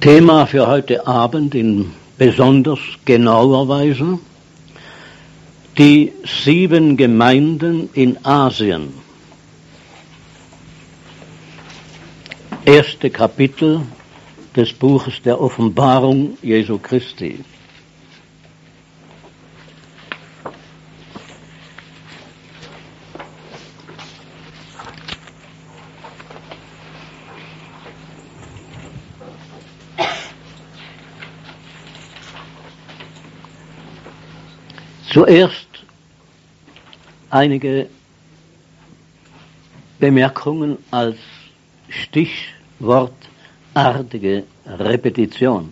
Thema für heute Abend in besonders genauer Weise die 7 Gemeinden in Asien. Erste Kapitel des Buches der Offenbarung Jesu Christi. Zuerst einige Bemerkungen als stichwortartige Repetition.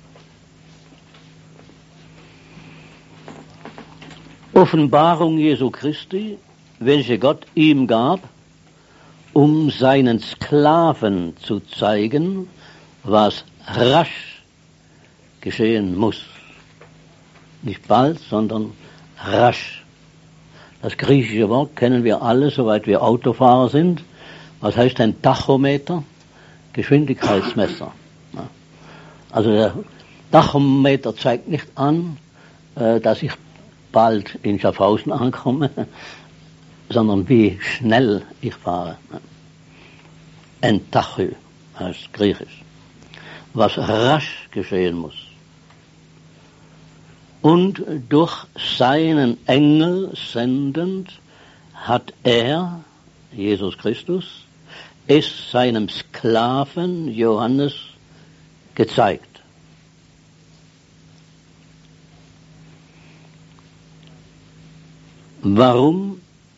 Offenbarung Jesu Christi, welche Gott ihm gab, um seinen Sklaven zu zeigen, was rasch geschehen muss. Nicht bald, sondern rasch. Das griechische Wort kennen wir alle, soweit wir Autofahrer sind. Was heißt ein Tachometer? Geschwindigkeitsmesser. Also der Tachometer zeigt nicht an, dass ich bald in Schaffhausen ankomme, sondern wie schnell ich fahre. Ein Tachy heißt griechisch. Was rasch geschehen muss. Und durch seinen Engel sendend hat er, Jesus Christus, es seinem Sklaven Johannes gezeigt. Warum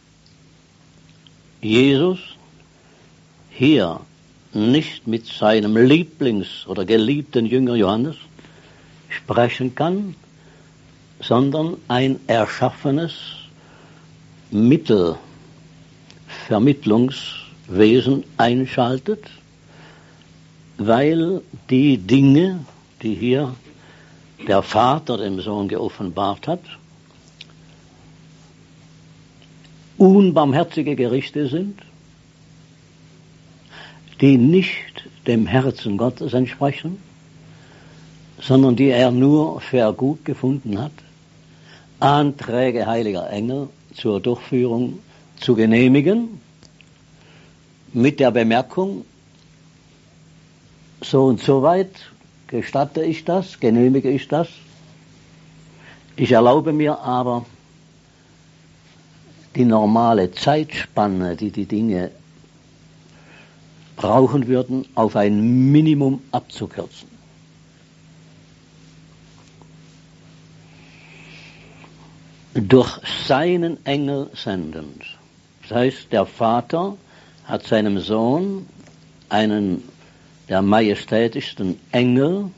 Jesus hier nicht mit seinem Lieblings- oder geliebten Jünger Johannes sprechen kann, sondern ein erschaffenes Mittelvermittlungswesen einschaltet, weil die Dinge, die hier der Vater dem Sohn geoffenbart hat, unbarmherzige Gerichte sind, die nicht dem Herzen Gottes entsprechen, sondern die er nur für gut gefunden hat, Anträge heiliger Engel zur Durchführung zu genehmigen, mit der Bemerkung, so und so weit gestatte ich das, genehmige ich das. Ich erlaube mir aber, die normale Zeitspanne, die die Dinge brauchen würden, auf ein Minimum abzukürzen. Durch seinen Engel sendend. Das heißt, der Vater hat seinem Sohn einen der majestätischsten Engel,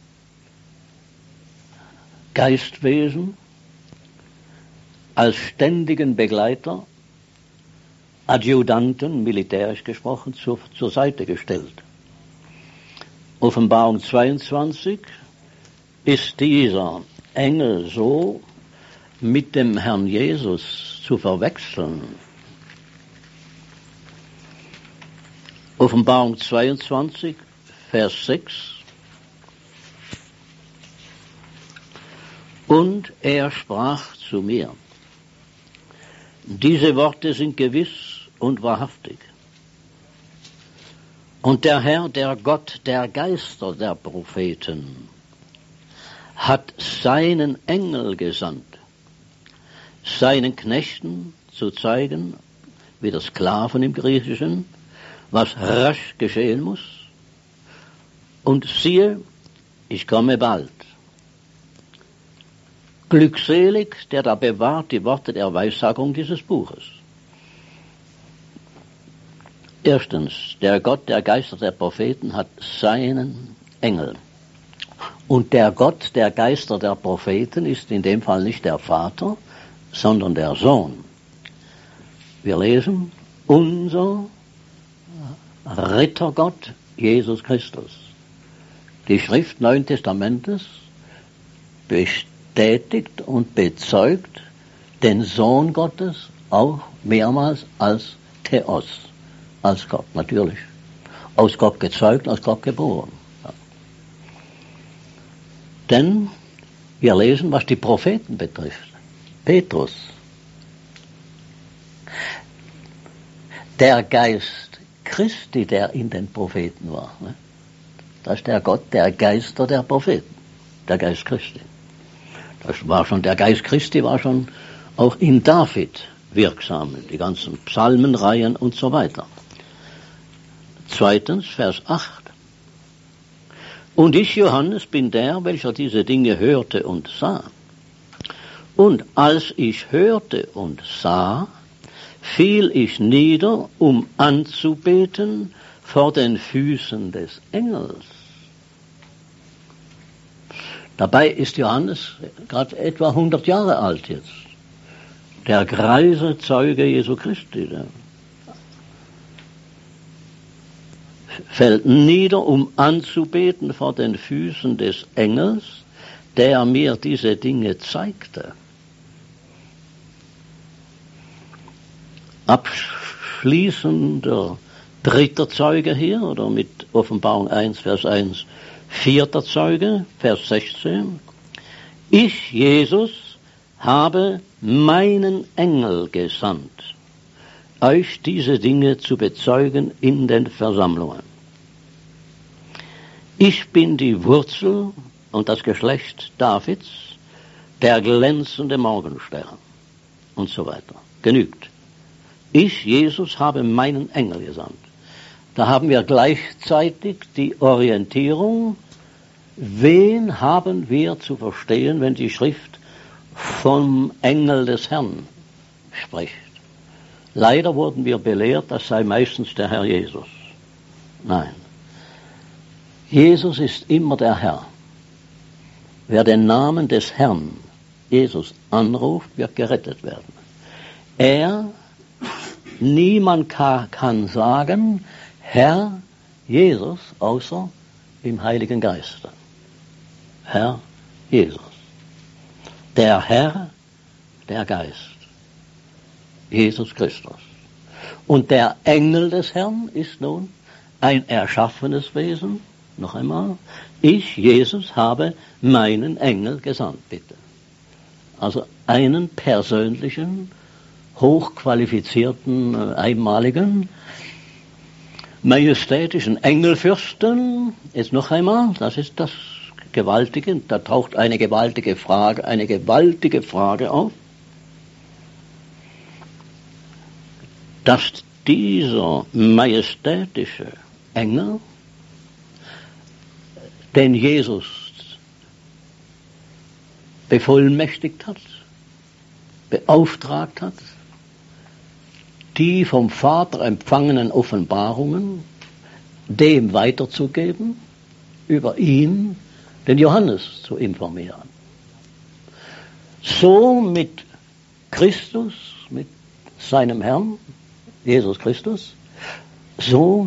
Geistwesen, als ständigen Begleiter, Adjutanten, militärisch gesprochen, zur Seite gestellt. Offenbarung 22 ist dieser Engel so mit dem Herrn Jesus zu verwechseln. Offenbarung 22, Vers 6. Und er sprach zu mir, diese Worte sind gewiss und wahrhaftig. Und der Herr, der Gott der Geister der Propheten, hat seinen Engel gesandt, seinen Knechten zu zeigen, wie der Sklaven im Griechischen, was rasch geschehen muss. Und siehe, ich komme bald. Glückselig, der da bewahrt die Worte der Weissagung dieses Buches. Erstens, der Gott der Geister der Propheten hat seinen Engel. Und der Gott der Geister der Propheten ist in dem Fall nicht der Vater, sondern der Sohn. Wir lesen, unser Rittergott Jesus Christus. Die Schrift Neuen Testamentes bestätigt und bezeugt den Sohn Gottes auch mehrmals als Theos, als Gott, natürlich. Aus Gott gezeugt, aus Gott geboren. Ja. Denn wir lesen, was die Propheten betrifft. Petrus. Der Geist Christi, der in den Propheten war. Ne? Das ist der Gott, der Geister der Propheten. Der Geist Christi. Der Geist Christi war schon auch in David wirksam. Die ganzen Psalmenreihen und so weiter. Zweitens, Vers 8. Und ich, Johannes, bin der, welcher diese Dinge hörte und sah. Und als ich hörte und sah, fiel ich nieder, um anzubeten vor den Füßen des Engels. Dabei ist Johannes gerade etwa 100 Jahre alt jetzt. Der greise Zeuge Jesu Christi. Der fällt nieder, um anzubeten vor den Füßen des Engels, der mir diese Dinge zeigte. Abschließender dritter Zeuge hier, oder mit Offenbarung 1, Vers 1, vierter Zeuge, Vers 16. Ich, Jesus, habe meinen Engel gesandt, euch diese Dinge zu bezeugen in den Versammlungen. Ich bin die Wurzel und das Geschlecht Davids, der glänzende Morgenstern und so weiter. Genügt. Ich, Jesus, habe meinen Engel gesandt. Da haben wir gleichzeitig die Orientierung, wen haben wir zu verstehen, wenn die Schrift vom Engel des Herrn spricht. Leider wurden wir belehrt, das sei meistens der Herr Jesus. Nein. Jesus ist immer der Herr. Wer den Namen des Herrn, Jesus, anruft, wird gerettet werden. Niemand kann sagen, Herr Jesus, außer im Heiligen Geiste. Herr Jesus. Der Herr, der Geist. Jesus Christus. Und der Engel des Herrn ist nun ein erschaffenes Wesen. Noch einmal. Ich, Jesus, habe meinen Engel gesandt, bitte. Also einen persönlichen, hochqualifizierten, einmaligen, majestätischen Engelfürsten. Jetzt noch einmal, das ist das Gewaltige, da taucht eine gewaltige Frage auf, dass dieser majestätische Engel den Jesus bevollmächtigt hat, beauftragt hat, die vom Vater empfangenen Offenbarungen dem weiterzugeben, über ihn den Johannes zu informieren. So mit Christus, mit seinem Herrn, Jesus Christus, so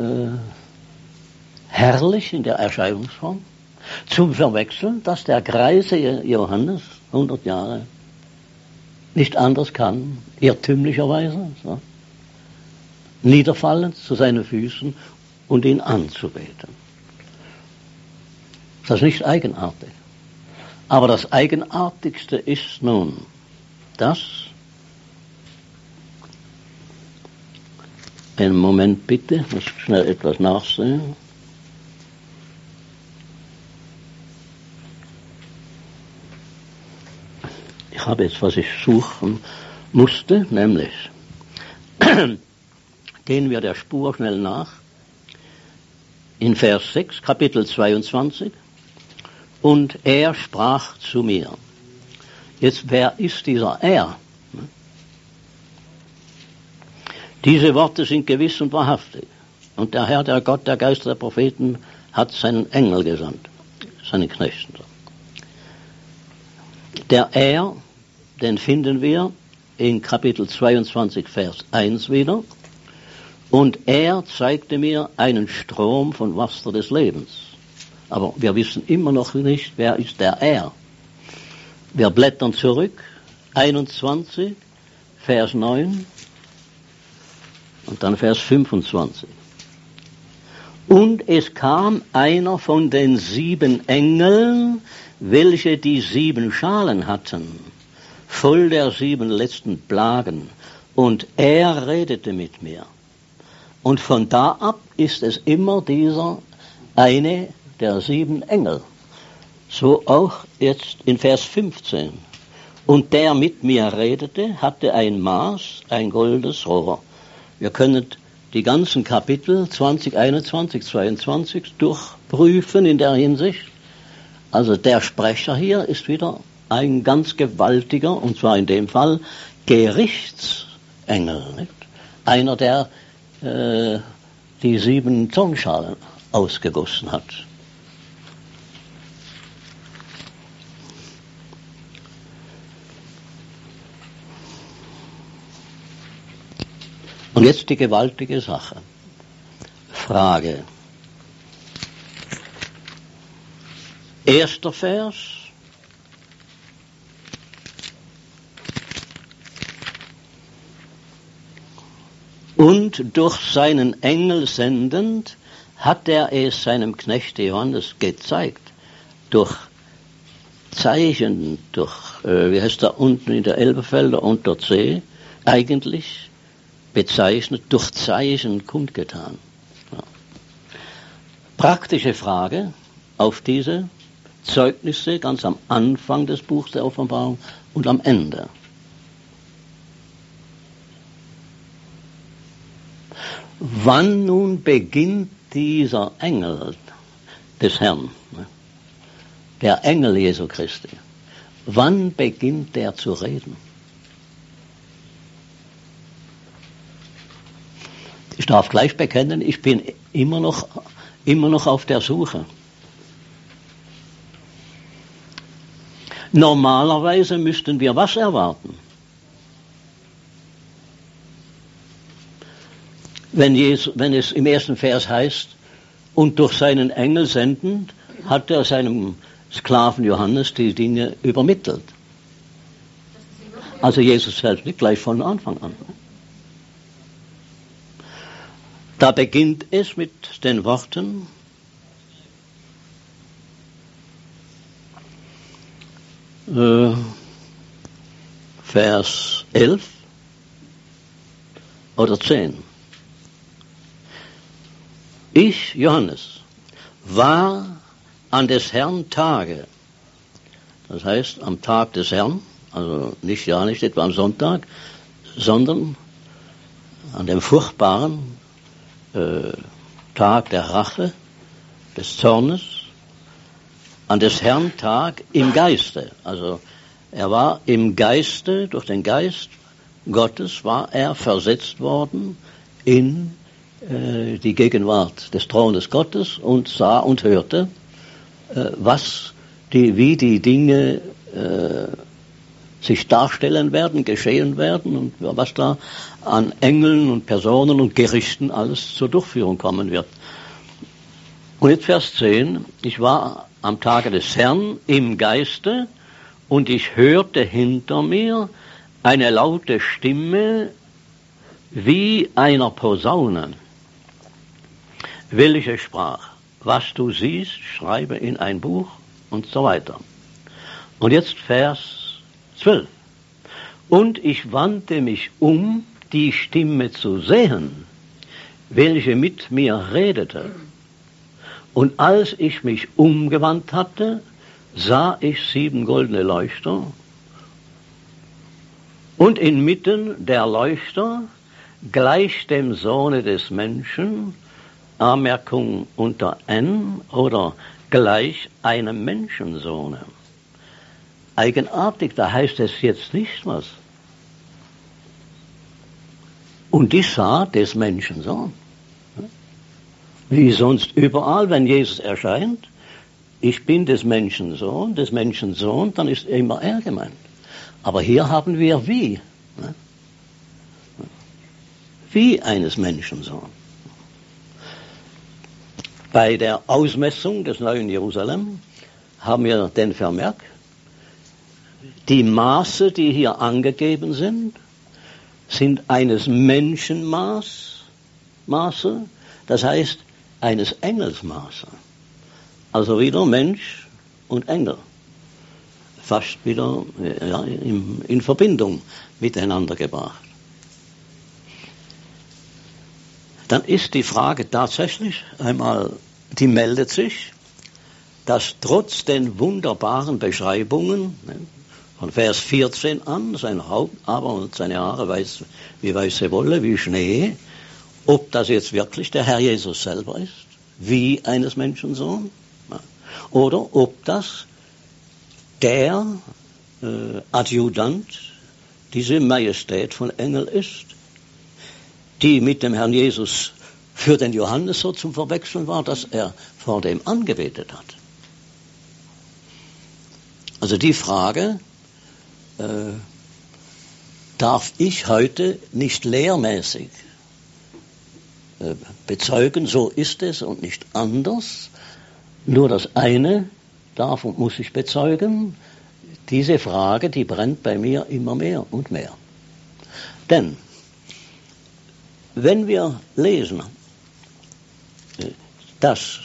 herrlich in der Erscheinungsform, zum Verwechseln, dass der greise Johannes, 100 Jahre, nicht anders kann, irrtümlicherweise, so, niederfallen zu seinen Füßen und ihn anzubeten. Das ist nicht eigenartig. Aber das Eigenartigste ist nun, dass, einen Moment bitte, ich muss schnell etwas nachsehen. Ich habe jetzt, was ich suchen musste, nämlich, gehen wir der Spur schnell nach, in Vers 6, Kapitel 22, und er sprach zu mir. Jetzt, wer ist dieser Er? Diese Worte sind gewiss und wahrhaftig. Und der Herr, der Gott, der Geist der Propheten, hat seinen Engel gesandt, seinen Knechten. Der Er, den finden wir in Kapitel 22, Vers 1 wieder. Und er zeigte mir einen Strom von Wasser des Lebens. Aber wir wissen immer noch nicht, wer ist der Er. Wir blättern zurück, 21, Vers 9 und dann Vers 25. Und es kam einer von den 7 Engeln, welche die 7 Schalen hatten, voll der 7 letzten Plagen, und er redete mit mir. Und von da ab ist es immer dieser eine der 7 Engel. So auch jetzt in Vers 15. Und der mit mir redete, hatte ein Maß, ein goldenes Rohr. Wir können die ganzen Kapitel 20, 21, 22 durchprüfen in der Hinsicht. Also der Sprecher hier ist wieder ein ganz gewaltiger, und zwar in dem Fall Gerichtsengel. Nicht? Einer, der die 7 Zornschalen ausgegossen hat. Und jetzt die gewaltige Sache. Frage. 1. Vers. Und durch seinen Engel sendend hat er es seinem Knecht Johannes gezeigt. Durch Zeichen, durch, wie heißt da unten in der Elberfelder unter C, eigentlich bezeichnet, durch Zeichen kundgetan. Ja. Praktische Frage auf diese Zeugnisse ganz am Anfang des Buchs der Offenbarung und am Ende. Wann nun beginnt dieser Engel des Herrn, der Engel Jesu Christi, wann beginnt der zu reden? Ich darf gleich bekennen, ich bin immer noch auf der Suche. Normalerweise müssten wir was erwarten? Wenn es im 1. Vers heißt, und durch seinen Engel sendend, hat er seinem Sklaven Johannes die Dinge übermittelt. Also Jesus selbst nicht gleich von Anfang an. Da beginnt es mit den Worten, Vers 11 oder 10. Ich, Johannes, war an des Herrn Tage, das heißt am Tag des Herrn, also nicht etwa am Sonntag, sondern an dem furchtbaren Tag der Rache, des Zornes, an des Herrn Tag im Geiste. Also er war im Geiste, durch den Geist Gottes war er versetzt worden in die Gegenwart des Thrones Gottes und sah und hörte, wie die Dinge sich darstellen werden, geschehen werden und was da an Engeln und Personen und Gerichten alles zur Durchführung kommen wird. Und jetzt Vers 10, ich war am Tage des Herrn im Geiste und ich hörte hinter mir eine laute Stimme wie einer Posaune, welche sprach, was du siehst, schreibe in ein Buch und so weiter. Und jetzt Vers 12. Und ich wandte mich um, die Stimme zu sehen, welche mit mir redete. Und als ich mich umgewandt hatte, sah ich 7 goldene Leuchter und inmitten der Leuchter gleich dem Sohne des Menschen, Anmerkung unter N, oder gleich einem Menschensohne. Eigenartig, da heißt es jetzt nicht was. Und ich sah des Menschensohn. Wie sonst überall, wenn Jesus erscheint, ich bin des Menschensohn, dann ist immer er gemeint. Aber hier haben wir wie. Wie eines Menschensohn. Bei der Ausmessung des neuen Jerusalem haben wir den Vermerk, die Maße, die hier angegeben sind eines Menschenmaße, das heißt eines Engelsmaße. Also wieder Mensch und Engel. fast wieder in Verbindung miteinander gebracht. Dann ist die Frage tatsächlich einmal, die meldet sich, dass trotz den wunderbaren Beschreibungen, von Vers 14 an, sein Haupt aber und seine Haare weiß wie weiße Wolle, wie Schnee, ob das jetzt wirklich der Herr Jesus selber ist, wie eines Menschensohn, oder ob das der Adjutant, diese Majestät von Engel ist, die mit dem Herrn Jesus für den Johannes so zum Verwechseln war, dass er vor dem angebetet hat. Also die Frage darf ich heute nicht lehrmäßig bezeugen, so ist es und nicht anders. Nur das eine darf und muss ich bezeugen, diese Frage, die brennt bei mir immer mehr und mehr. Denn wenn wir lesen, dass,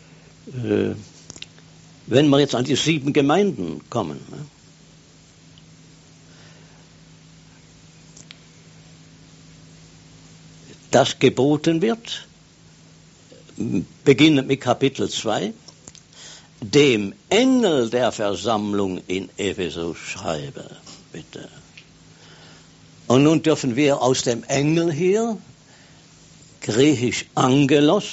wenn wir jetzt an die 7 Gemeinden kommen, das geboten wird, beginnend mit Kapitel 2, dem Engel der Versammlung in Ephesus schreibe, bitte. Und nun dürfen wir aus dem Engel hier, griechisch Angelos,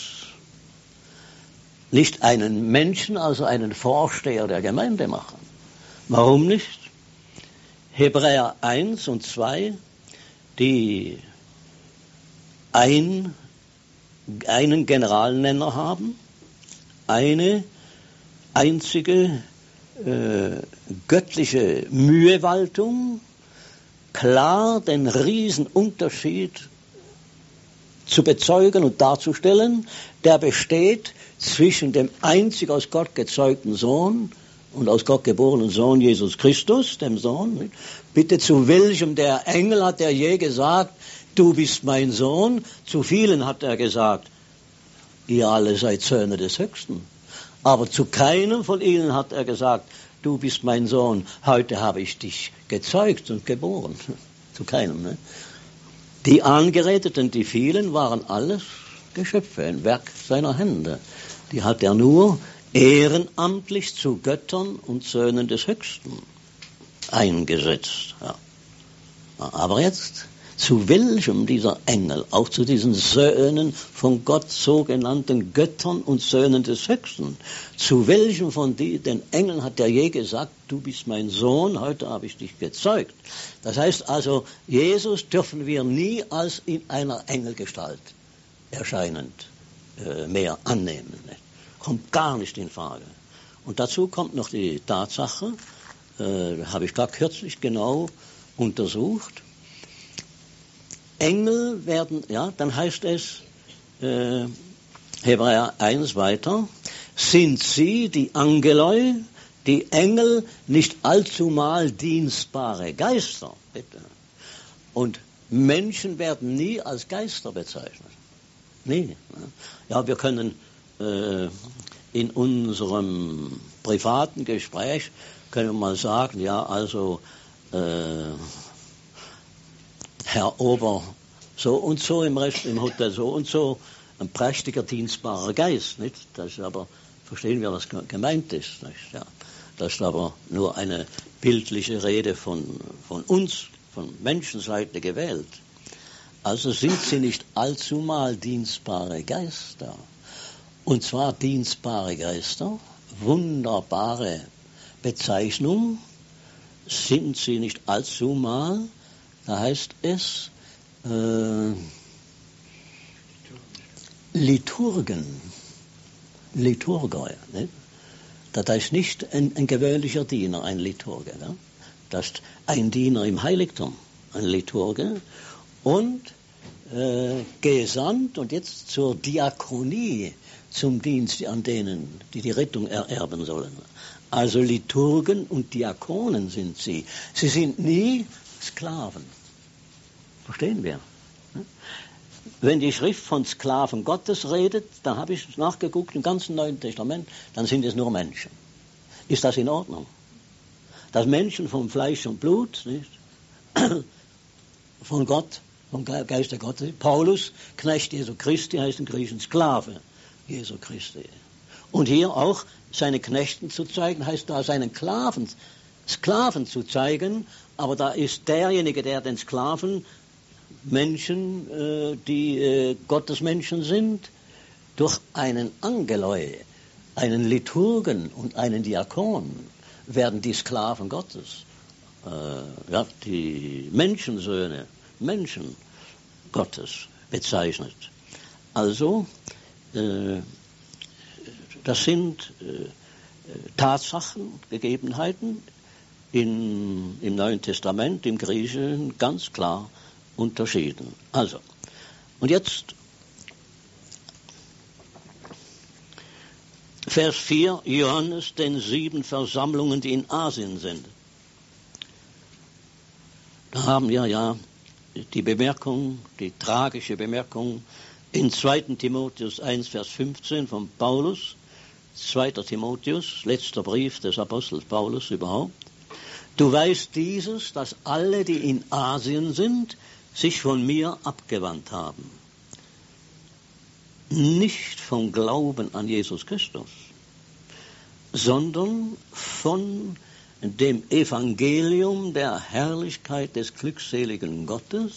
nicht einen Menschen, also einen Vorsteher der Gemeinde machen. Warum nicht? Hebräer 1 und 2, die einen Generalnenner haben, eine einzige göttliche Mühewaltung, klar den Riesenunterschied zu bezeugen und darzustellen, der besteht zwischen dem einzig aus Gott gezeugten Sohn und aus Gott geborenen Sohn Jesus Christus, dem Sohn. Bitte, zu welchem der Engel hat er je gesagt, du bist mein Sohn? Zu vielen hat er gesagt, ihr alle seid Söhne des Höchsten. Aber zu keinem von ihnen hat er gesagt, du bist mein Sohn, heute habe ich dich gezeugt und geboren. Zu keinem. Ne? Die Angeredeten, die vielen, waren alles Geschöpfe, ein Werk seiner Hände. Die hat er nur ehrenamtlich zu Göttern und Söhnen des Höchsten eingesetzt. Ja. Aber jetzt, zu welchem dieser Engel, auch zu diesen Söhnen von Gott sogenannten Göttern und Söhnen des Höchsten, zu welchem von den Engeln hat er je gesagt, du bist mein Sohn, heute habe ich dich gezeugt. Das heißt also, Jesus dürfen wir nie als in einer Engelgestalt erscheinend mehr annehmen. Nicht? Kommt gar nicht in Frage. Und dazu kommt noch die Tatsache, habe ich gerade kürzlich genau untersucht, Engel werden, ja, dann heißt es, Hebräer 1 weiter, sind sie, die Angeloi, die Engel, nicht allzumal dienstbare Geister, bitte. Und Menschen werden nie als Geister bezeichnet. Nie. Ja, wir können in unserem privaten Gespräch, können wir mal sagen, ja, also, Herr Ober, so und so im Hotel so und so, ein prächtiger, dienstbarer Geist, nicht? Das ist aber, verstehen wir, was gemeint ist, nicht? Ja. Das ist aber nur eine bildliche Rede von uns, von Menschenseite gewählt. Also sind sie nicht allzumal dienstbare Geister. Und zwar dienstbare Geister, wunderbare Bezeichnung, sind sie nicht allzumal, da heißt es Liturgen, Liturgoi. Ne? Das heißt nicht ein gewöhnlicher Diener, ein Liturge. Ne? Das ist ein Diener im Heiligtum, ein Liturge. Und gesandt und jetzt zur Diakonie, zum Dienst an denen, die die Rettung ererben sollen. Also Liturgen und Diakonen sind sie. Sie sind nie Sklaven. Verstehen wir? Wenn die Schrift von Sklaven Gottes redet, dann habe ich nachgeguckt im ganzen Neuen Testament, dann sind es nur Menschen. Ist das in Ordnung? dass Menschen vom Fleisch und Blut, nicht? Von Gott, vom Geist der Gottes. Paulus, Knecht Jesu Christi, heißt im Griechischen Sklave Jesu Christi. Und hier auch seine Knechten zu zeigen, heißt da seinen Sklaven zu zeigen, aber da ist derjenige, der den Sklaven Menschen, die Gottes Menschen sind, durch einen Angeloi, einen Liturgen und einen Diakon werden die Sklaven Gottes, die Menschensöhne, Menschen Gottes bezeichnet. Also, das sind Tatsachen, Gegebenheiten im Neuen Testament, im Griechischen ganz klar unterschieden. Also, und jetzt Vers 4, Johannes den 7 Versammlungen, die in Asien sind. Da haben wir ja die Bemerkung, die tragische Bemerkung in 2. Timotheus 1, Vers 15 von Paulus, 2. Timotheus, letzter Brief des Apostels Paulus überhaupt. Du weißt dieses, dass alle, die in Asien sind, sich von mir abgewandt haben. Nicht vom Glauben an Jesus Christus, sondern von dem Evangelium der Herrlichkeit des glückseligen Gottes,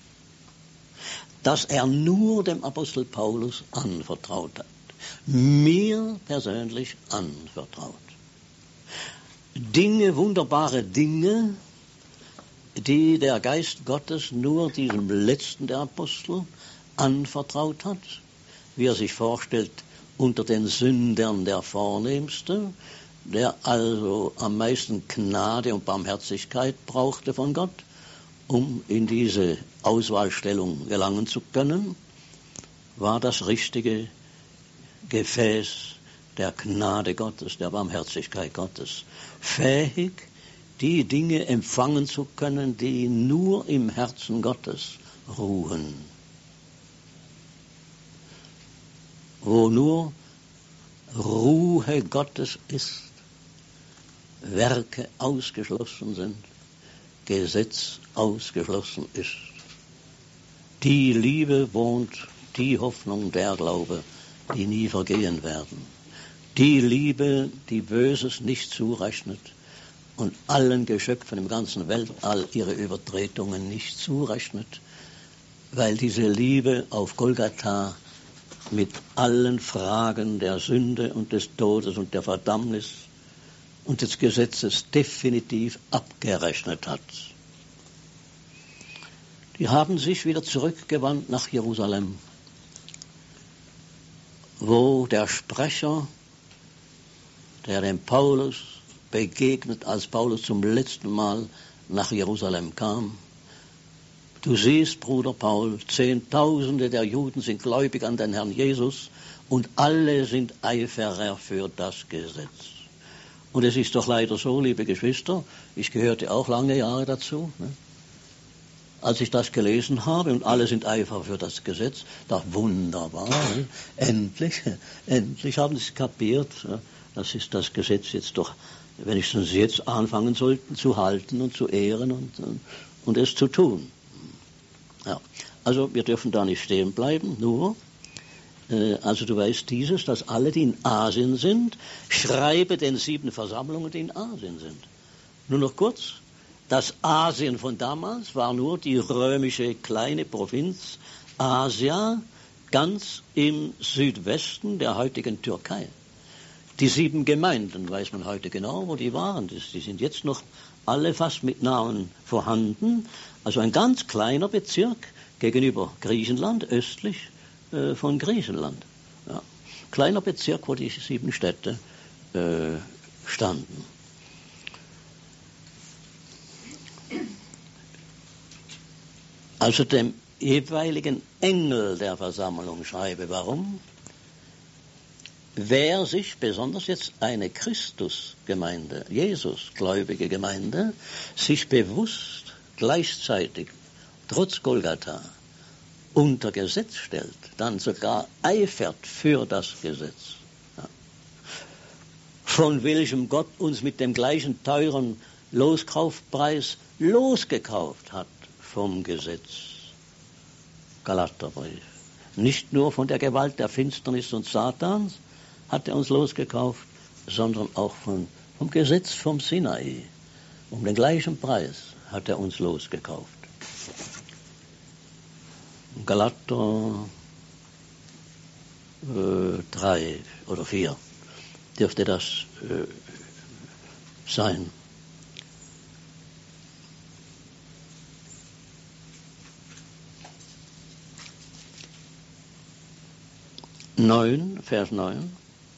das er nur dem Apostel Paulus anvertraut hat, mir persönlich anvertraut. Dinge, wunderbare Dinge, die der Geist Gottes nur diesem letzten der Apostel anvertraut hat, wie er sich vorstellt, unter den Sündern der Vornehmste, der also am meisten Gnade und Barmherzigkeit brauchte von Gott, um in diese Auswahlstellung gelangen zu können, war das richtige Gefäß der Gnade Gottes, der Barmherzigkeit Gottes, fähig, die Dinge empfangen zu können, die nur im Herzen Gottes ruhen. Wo nur Ruhe Gottes ist, Werke ausgeschlossen sind, Gesetz ausgeschlossen ist. Die Liebe wohnt, die Hoffnung, der Glaube, die nie vergehen werden. Die Liebe, die Böses nicht zurechnet und allen Geschöpfen im ganzen Weltall ihre Übertretungen nicht zurechnet, weil diese Liebe auf Golgatha mit allen Fragen der Sünde und des Todes und der Verdammnis und des Gesetzes definitiv abgerechnet hat. Die haben sich wieder zurückgewandt nach Jerusalem, wo der Sprecher, der dem Paulus begegnet, als Paulus zum letzten Mal nach Jerusalem kam. Du siehst, Bruder Paul, Zehntausende der Juden sind gläubig an den Herrn Jesus und alle sind Eiferer für das Gesetz. Und es ist doch leider so, liebe Geschwister, ich gehörte auch lange Jahre dazu, ne? Als ich das gelesen habe und alle sind Eiferer für das Gesetz, dachte wunderbar, ne? Endlich haben sie es kapiert, ne? Das ist das Gesetz jetzt doch, wenigstens jetzt anfangen sollten zu halten und zu ehren und es zu tun. Ja, also wir dürfen da nicht stehen bleiben, nur, also du weißt dieses, dass alle, die in Asien sind, schreibe den 7 Versammlungen, die in Asien sind. Nur noch kurz, das Asien von damals war nur die römische kleine Provinz Asia, ganz im Südwesten der heutigen Türkei. Die 7 Gemeinden, weiß man heute genau, wo die waren. Die sind jetzt noch alle fast mit Namen vorhanden. Also ein ganz kleiner Bezirk gegenüber Griechenland, östlich von Griechenland. Ja. Kleiner Bezirk, wo die 7 Städte standen. Also dem jeweiligen Engel der Versammlung schreibe. Warum? Wer sich, besonders jetzt eine Christusgemeinde, Jesusgläubige Gemeinde, sich bewusst gleichzeitig, trotz Golgatha, unter Gesetz stellt, dann sogar eifert für das Gesetz, ja, von welchem Gott uns mit dem gleichen teuren Loskaufpreis losgekauft hat vom Gesetz. Galaterbrief. Nicht nur von der Gewalt der Finsternis und Satans hat er uns losgekauft, sondern auch vom Gesetz vom Sinai. Um den gleichen Preis hat er uns losgekauft. Galater 3 oder 4 dürfte das sein. Vers 9.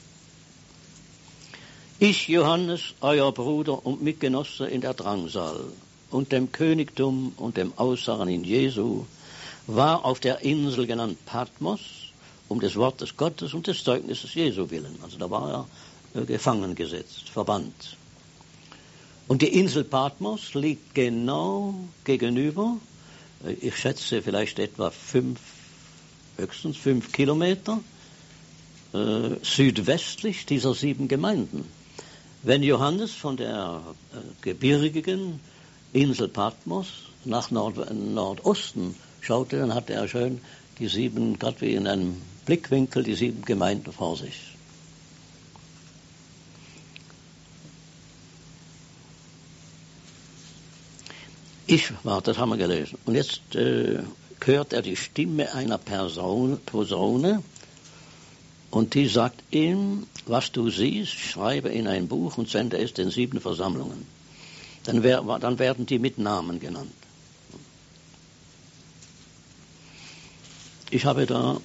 Ich, Johannes, euer Bruder und Mitgenosse in der Drangsal und dem Königtum und dem Ausharren in Jesu, war auf der Insel genannt Patmos, um des Wortes Gottes und des Zeugnisses Jesu willen. Also da war er gefangen gesetzt, verbannt. Und die Insel Patmos liegt genau gegenüber, ich schätze vielleicht etwa höchstens 5 Kilometer, südwestlich dieser 7 Gemeinden. Wenn Johannes von der gebirgigen Insel Patmos nach Nordosten schaute, dann hatte er schön die 7, gerade wie in einem Blickwinkel, die 7 Gemeinden vor sich. Das haben wir gelesen. Und jetzt hört er die Stimme einer Posaune, und die sagt ihm, was du siehst, schreibe in ein Buch und sende es den 7 Versammlungen. Dann werden die mit Namen genannt. Ich habe da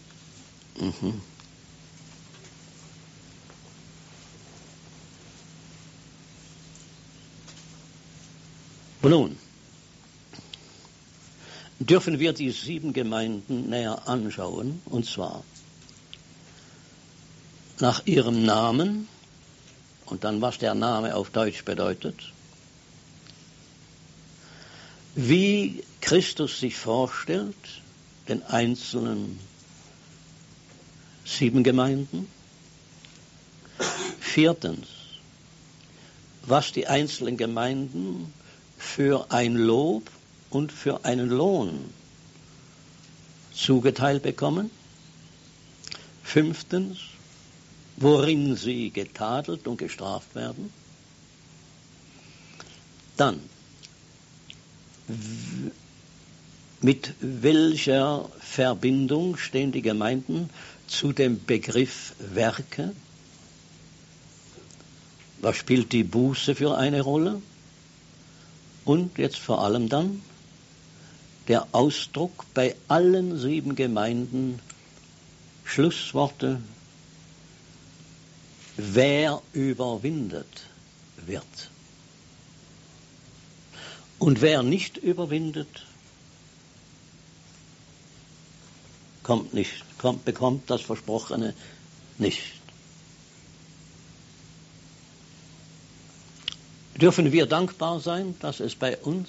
Nun, dürfen wir die 7 Gemeinden näher anschauen, und zwar nach ihrem Namen und dann, was der Name auf Deutsch bedeutet, wie Christus sich vorstellt, den einzelnen 7 Gemeinden. 4. was die einzelnen Gemeinden für ein Lob und für einen Lohn zugeteilt bekommen. 5. worin sie getadelt und gestraft werden. Dann, mit welcher Verbindung stehen die Gemeinden zu dem Begriff Werke? Was spielt die Buße für eine Rolle? Und jetzt vor allem dann der Ausdruck bei allen 7 Gemeinden, Schlussworte, wer überwindet wird. Und wer nicht überwindet, bekommt das Versprochene nicht. Dürfen wir dankbar sein, dass es bei uns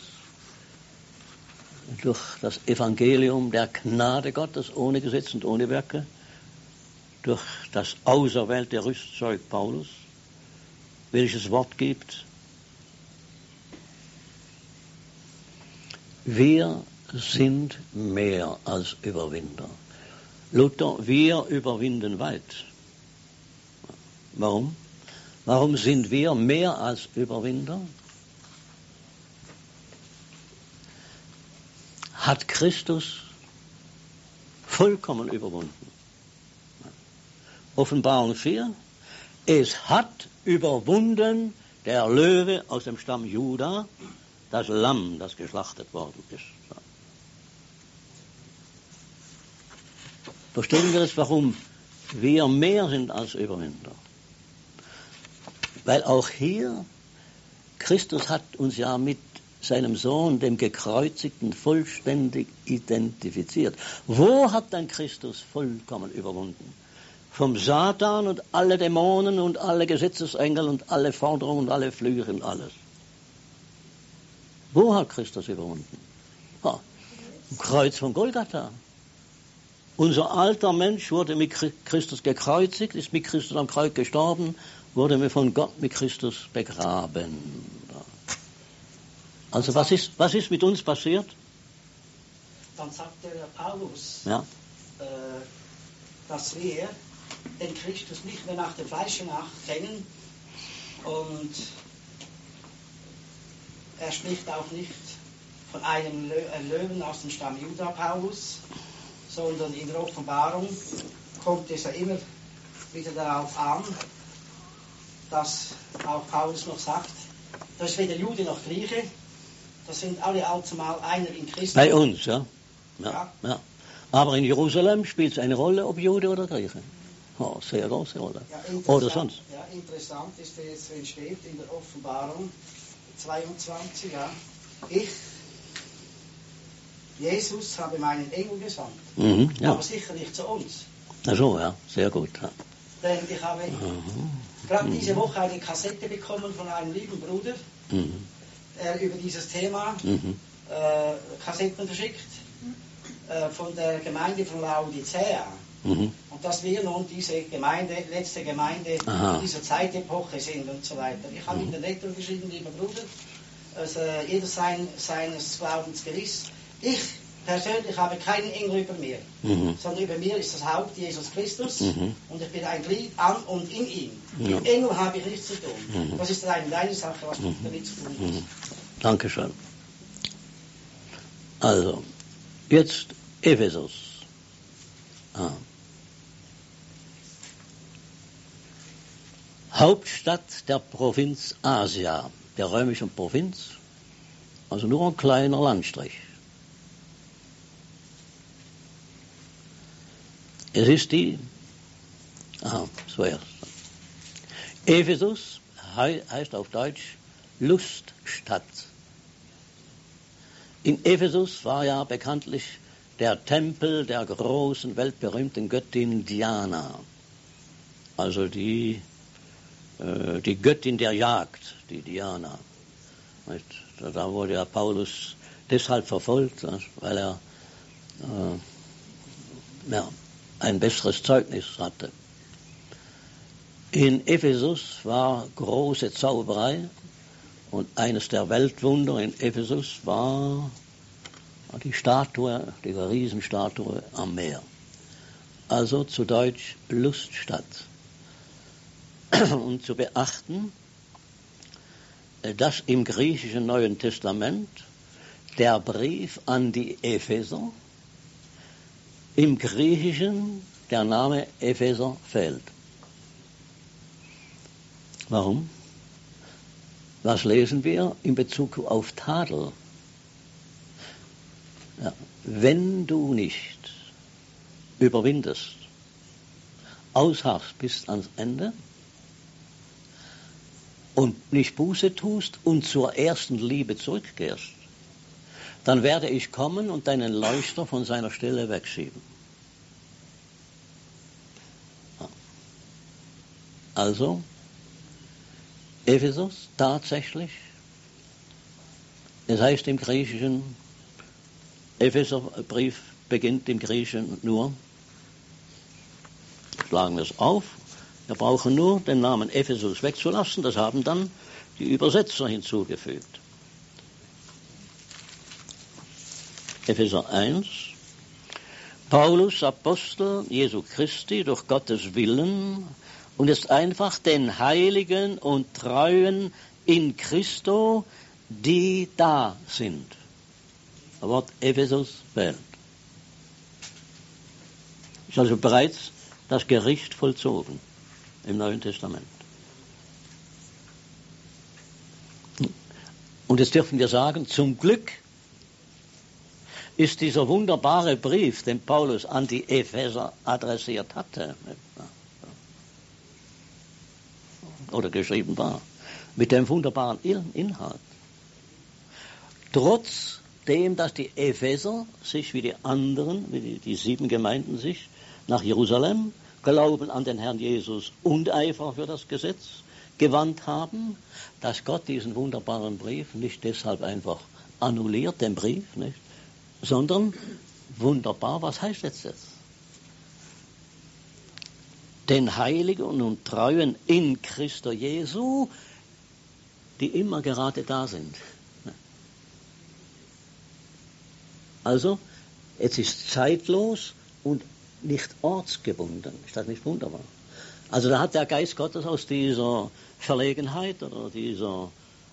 durch das Evangelium der Gnade Gottes ohne Gesetz und ohne Werke, durch das auserwählte Rüstzeug Paulus, welches Wort gibt, wir sind mehr als Überwinder. Luther, wir überwinden weit. Warum? Warum sind wir mehr als Überwinder? Hat Christus vollkommen überwunden. Offenbarung 4, es hat überwunden der Löwe aus dem Stamm Juda, das Lamm, das geschlachtet worden ist. Verstehen wir das, warum wir mehr sind als Überwinder? Weil auch hier, Christus hat uns ja mit seinem Sohn, dem Gekreuzigten, vollständig identifiziert. Wo hat dann Christus vollkommen überwunden? Vom Satan und alle Dämonen und alle Gesetzesengel und alle Forderungen und alle Flüche und alles. Wo hat Christus überwunden? Am Kreuz von Golgatha. Unser alter Mensch wurde mit Christus gekreuzigt, ist mit Christus am Kreuz gestorben, wurde von Gott mit Christus begraben. Also was ist mit uns passiert? Dann sagt der Paulus, Ja. dass wir den Christus nicht mehr nach dem Fleische nach kennen, und er spricht auch nicht von einem Löwen aus dem Stamm Juda, Paulus, sondern in der Offenbarung kommt es ja immer wieder darauf an, dass auch Paulus noch sagt, das ist weder Jude noch Grieche, das sind alle allzumal einer in Christus. Bei uns, ja. Ja. Ja. Aber in Jerusalem spielt es eine Rolle, ob Jude oder Grieche. Oh, sehr große Rolle. Ja, Oder sonst. Ja, interessant ist es, wenn steht in der Offenbarung 22, ja, ich, Jesus, habe meinen Engel gesandt, Ja. aber sicher nicht zu uns. Ach so, ja, sehr gut. Ja. Denn ich habe gerade diese Woche eine Kassette bekommen von einem lieben Bruder, der über dieses Thema Kassetten verschickt, von der Gemeinde von Laodicea. Und dass wir nun diese Gemeinde, letzte Gemeinde in dieser Zeitepoche sind und so weiter. Ich habe in der Netto geschrieben, lieber Bruder, also jeder seines Glaubens gewiss. Ich persönlich habe keinen Engel über mir, sondern über mir ist das Haupt Jesus Christus und ich bin ein Glied an und in ihm. Mit Engel habe ich nichts zu tun. Das ist rein deine Sache, was damit zu tun ist. Dankeschön. Also, jetzt Ephesus. Hauptstadt der Provinz Asia, der römischen Provinz, also nur ein kleiner Landstrich. Es ist die, zuerst. Ephesus heißt auf Deutsch Luststadt. In Ephesus war ja bekanntlich der Tempel der großen, weltberühmten Göttin Diana. Also die Göttin der Jagd, die Diana. Da wurde ja Paulus deshalb verfolgt, weil er ein besseres Zeugnis hatte. In Ephesus war große Zauberei und eines der Weltwunder in Ephesus war die Statue, die Riesenstatue am Meer. Also zu Deutsch Luststadt. Und zu beachten, dass im griechischen Neuen Testament der Brief an die Epheser im Griechischen der Name Epheser fehlt. Warum? Was lesen wir in Bezug auf Tadel? Ja, wenn du nicht überwindest, ausharrst bis ans Ende und nicht Buße tust und zur ersten Liebe zurückkehrst, dann werde ich kommen und deinen Leuchter von seiner Stelle wegschieben. Ja. Also, Ephesus tatsächlich, es heißt im Griechischen, Epheserbrief beginnt im Griechischen nur, schlagen wir es auf, wir brauchen nur den Namen Ephesus wegzulassen, das haben dann die Übersetzer hinzugefügt. Epheser 1, Paulus, Apostel Jesu Christi, durch Gottes Willen, und ist einfach den Heiligen und Treuen in Christo, die da sind. Das Wort Ephesus fehlt. Ist also bereits das Gericht vollzogen im Neuen Testament. Und jetzt dürfen wir sagen, zum Glück ist dieser wunderbare Brief, den Paulus an die Epheser adressiert hatte, oder geschrieben war, mit dem wunderbaren Inhalt. Trotzdem, dass die Epheser sich wie die anderen, wie die 7 Gemeinden sich nach Jerusalem, Glauben an den Herrn Jesus und Eifer für das Gesetz gewandt haben, dass Gott diesen wunderbaren Brief nicht deshalb einfach annulliert, den Brief, nicht, sondern wunderbar, was heißt jetzt das? Den Heiligen und Treuen in Christo Jesu, die immer gerade da sind. Also, es ist zeitlos und nicht ortsgebunden. Ist das nicht wunderbar? Also da hat der Geist Gottes aus dieser Verlegenheit oder dieser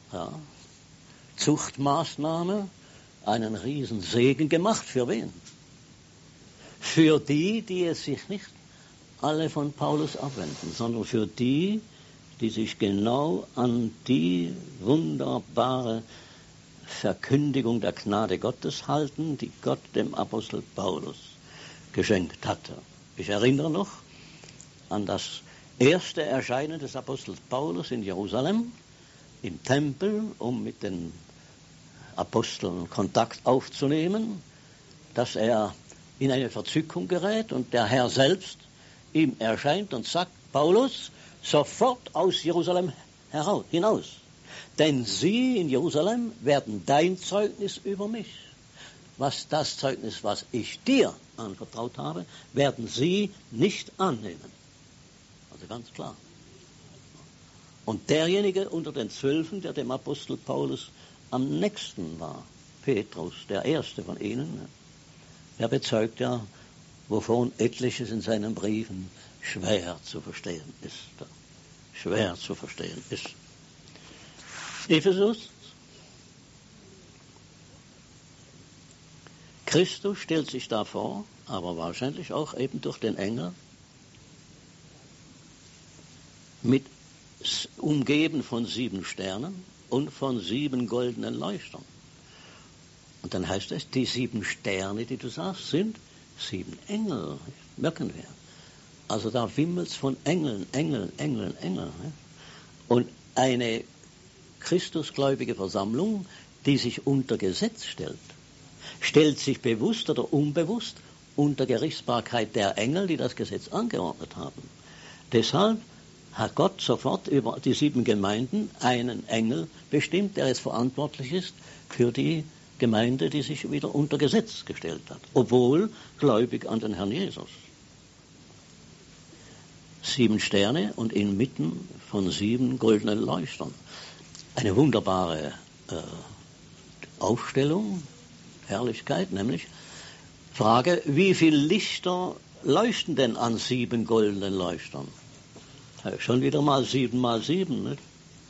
Zuchtmaßnahme einen Riesensegen gemacht. Für wen? Für die, die es sich nicht alle von Paulus abwenden, sondern für die, die sich genau an die wunderbare Verkündigung der Gnade Gottes halten, die Gott dem Apostel Paulus geschenkt hatte. Ich erinnere noch an das erste Erscheinen des Apostels Paulus in Jerusalem, im Tempel, um mit den Aposteln Kontakt aufzunehmen, dass er in eine Verzückung gerät und der Herr selbst ihm erscheint und sagt, Paulus, sofort aus Jerusalem hinaus. Denn sie in Jerusalem werden dein Zeugnis über mich, was das Zeugnis, was ich dir anvertraut habe, werden sie nicht annehmen. Also ganz klar. Und derjenige unter den 12, der dem Apostel Paulus am nächsten war, Petrus, der erste von ihnen, der bezeugt ja, wovon etliches in seinen Briefen schwer zu verstehen ist. Schwer zu verstehen ist. Ephesus. Christus stellt sich da vor, aber wahrscheinlich auch eben durch den Engel, mit umgeben von 7 Sternen und von 7 goldenen Leuchtern. Und dann heißt es, die 7 Sterne, die du sagst, sind 7 Engel. Merken wir. Also da wimmelt es von Engeln. Und eine christusgläubige Versammlung, die sich unter Gesetz stellt sich bewusst oder unbewusst unter Gerichtsbarkeit der Engel, die das Gesetz angeordnet haben. Deshalb hat Gott sofort über die 7 Gemeinden einen Engel bestimmt, der jetzt verantwortlich ist für die Gemeinde, die sich wieder unter Gesetz gestellt hat, obwohl gläubig an den Herrn Jesus. 7 Sterne und inmitten von 7 goldenen Leuchtern. Eine wunderbare Aufstellung, Herrlichkeit, nämlich Frage, wie viele Lichter leuchten denn an 7 goldenen Leuchtern? Schon wieder mal 7 mal 7, nicht?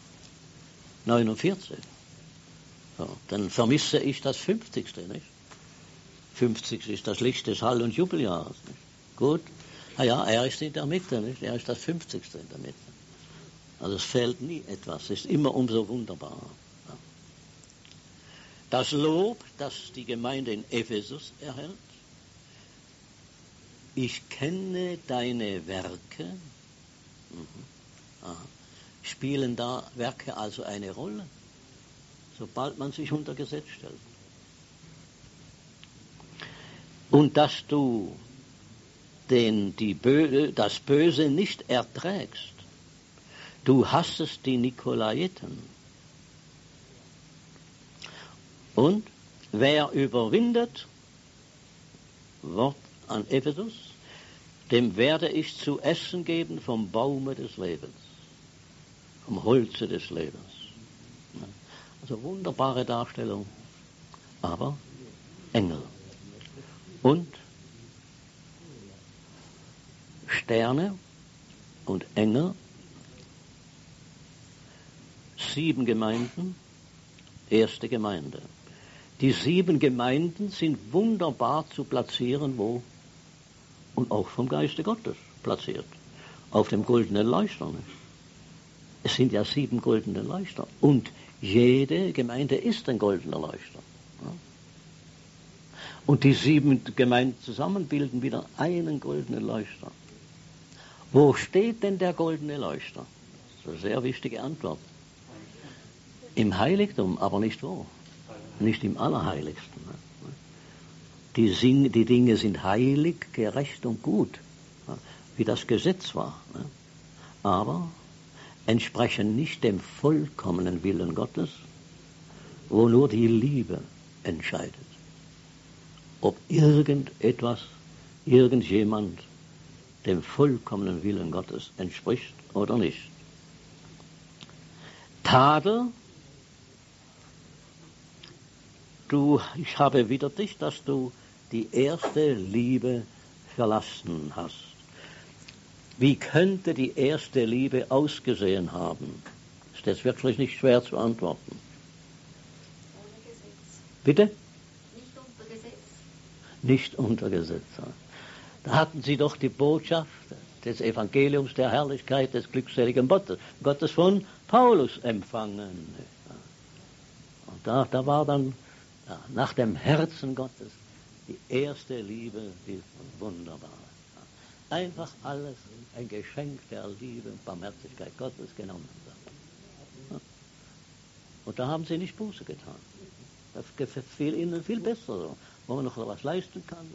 49. So, dann vermisse ich das 50. Nicht? 50 ist das Licht des Hall- und Jubeljahres. Nicht? Gut. Ja, er ist in der Mitte, nicht? Er ist das 50. in der Mitte. Also es fehlt nie etwas, es ist immer umso wunderbarer. Ja. Das Lob, das die Gemeinde in Ephesus erhält, ich kenne deine Werke, spielen da Werke also eine Rolle, sobald man sich unter Gesetz stellt. Und dass du das Böse nicht erträgst. Du hassest die Nikolaiten. Und wer überwindet, Wort an Ephesus, dem werde ich zu essen geben vom Baume des Lebens, vom Holze des Lebens. Also wunderbare Darstellung, aber Engel. Und Sterne und Engel, 7 Gemeinden, erste Gemeinde. Die 7 Gemeinden sind wunderbar zu platzieren, wo? Und auch vom Geiste Gottes platziert. Auf dem goldenen Leuchter. Es sind ja 7 goldene Leuchter. Und jede Gemeinde ist ein goldener Leuchter. Und die 7 Gemeinden zusammen bilden wieder einen goldenen Leuchter. Wo steht denn der goldene Leuchter? Das ist eine sehr wichtige Antwort. Im Heiligtum, aber nicht wo? Nicht im Allerheiligsten. Die Dinge sind heilig, gerecht und gut, wie das Gesetz war. Aber entsprechen nicht dem vollkommenen Willen Gottes, wo nur die Liebe entscheidet. Ob irgendjemand dem vollkommenen Willen Gottes entspricht oder nicht. ich habe wider dich, dass du die erste Liebe verlassen hast. Wie könnte die erste Liebe ausgesehen haben? Ist das wirklich nicht schwer zu antworten? Ohne Gesetz. Bitte? Nicht unter Gesetz. Nicht unter Gesetz. Da hatten sie doch die Botschaft des Evangeliums der Herrlichkeit des glückseligen Gottes von Paulus empfangen. Und da war dann nach dem Herzen Gottes die erste Liebe, die wunderbar. Einfach alles ein Geschenk der Liebe und Barmherzigkeit Gottes genommen. Und da haben sie nicht Buße getan. Das gefiel ihnen viel besser so, wo man noch was leisten kann.